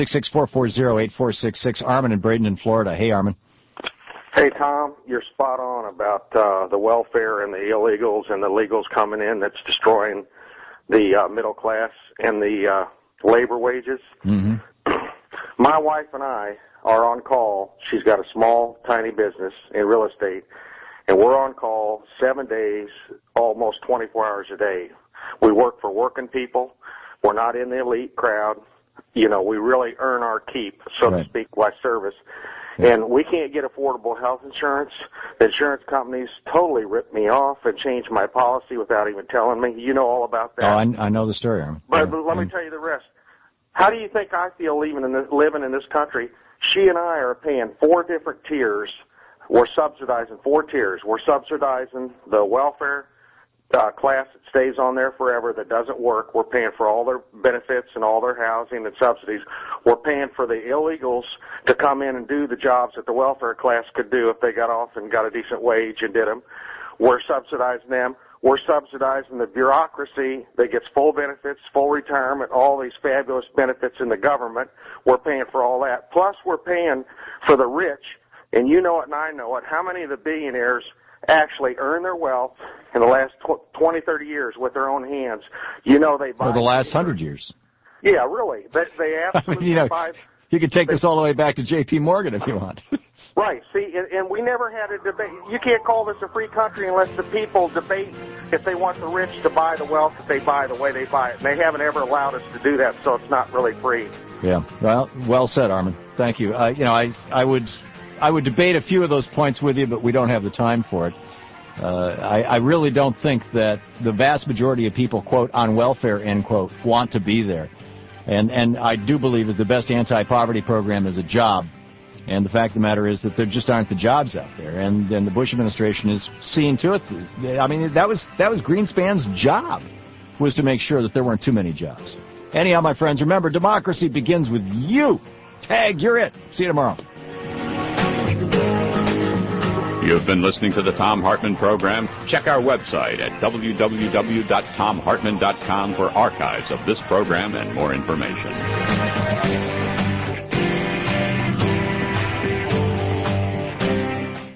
S2: 1-866-440-8466. Armin and Braden in Florida. Hey, Armin.
S22: Hey, Tom, you're spot on about the welfare and the illegals and the legals coming in that's destroying the middle class and the labor wages.
S2: Mm-hmm.
S22: My wife and I are on call. She's got a small, tiny business in real estate, and we're on call 7 days, almost 24 hours a day. We work for working people. We're not in the elite crowd. You know, we really earn our keep, so to speak, by service. And we can't get affordable health insurance. The insurance companies totally ripped me off and changed my policy without even telling me. You know all about that.
S2: Oh, I know the story, Armin.
S22: But let me tell you the rest. How do you think I feel living in this country? She and I are paying 4 different tiers. We're subsidizing 4 tiers. We're subsidizing the welfare class that stays on there forever that doesn't work. We're paying for all their benefits and all their housing and subsidies. We're paying for the illegals to come in and do the jobs that the welfare class could do if they got off and got a decent wage and did them. We're subsidizing them. We're subsidizing the bureaucracy that gets full benefits, full retirement, all these fabulous benefits in the government. We're paying for all that. Plus, we're paying for the rich, and you know it and I know it. How many of the billionaires actually earn their wealth in the last 20, 30 years with their own hands? You know they buy.
S2: For the last 100 years.
S22: Yeah, really. They absolutely buy.
S2: You could take this all the way back to J.P. Morgan if you want.
S22: Right. See, and we never had a debate. You can't call this a free country unless the people debate if they want the rich to buy the wealth that they buy the way they buy it. And they haven't ever allowed us to do that, so it's not really free.
S2: Yeah. Well said, Armin. Thank you. I would debate a few of those points with you, but we don't have the time for it. I really don't think that the vast majority of people, quote, on welfare, end quote, want to be there. And I do believe that the best anti-poverty program is a job. And the fact of the matter is that there just aren't the jobs out there. And the Bush administration is seeing to it. I mean, that was Greenspan's job, was to make sure that there weren't too many jobs. Anyhow, my friends, remember, democracy begins with you. Tag, you're it. See you tomorrow.
S1: You've been listening to the Thom Hartmann Program. Check our website at www.thomhartmann.com for archives of this program and more information.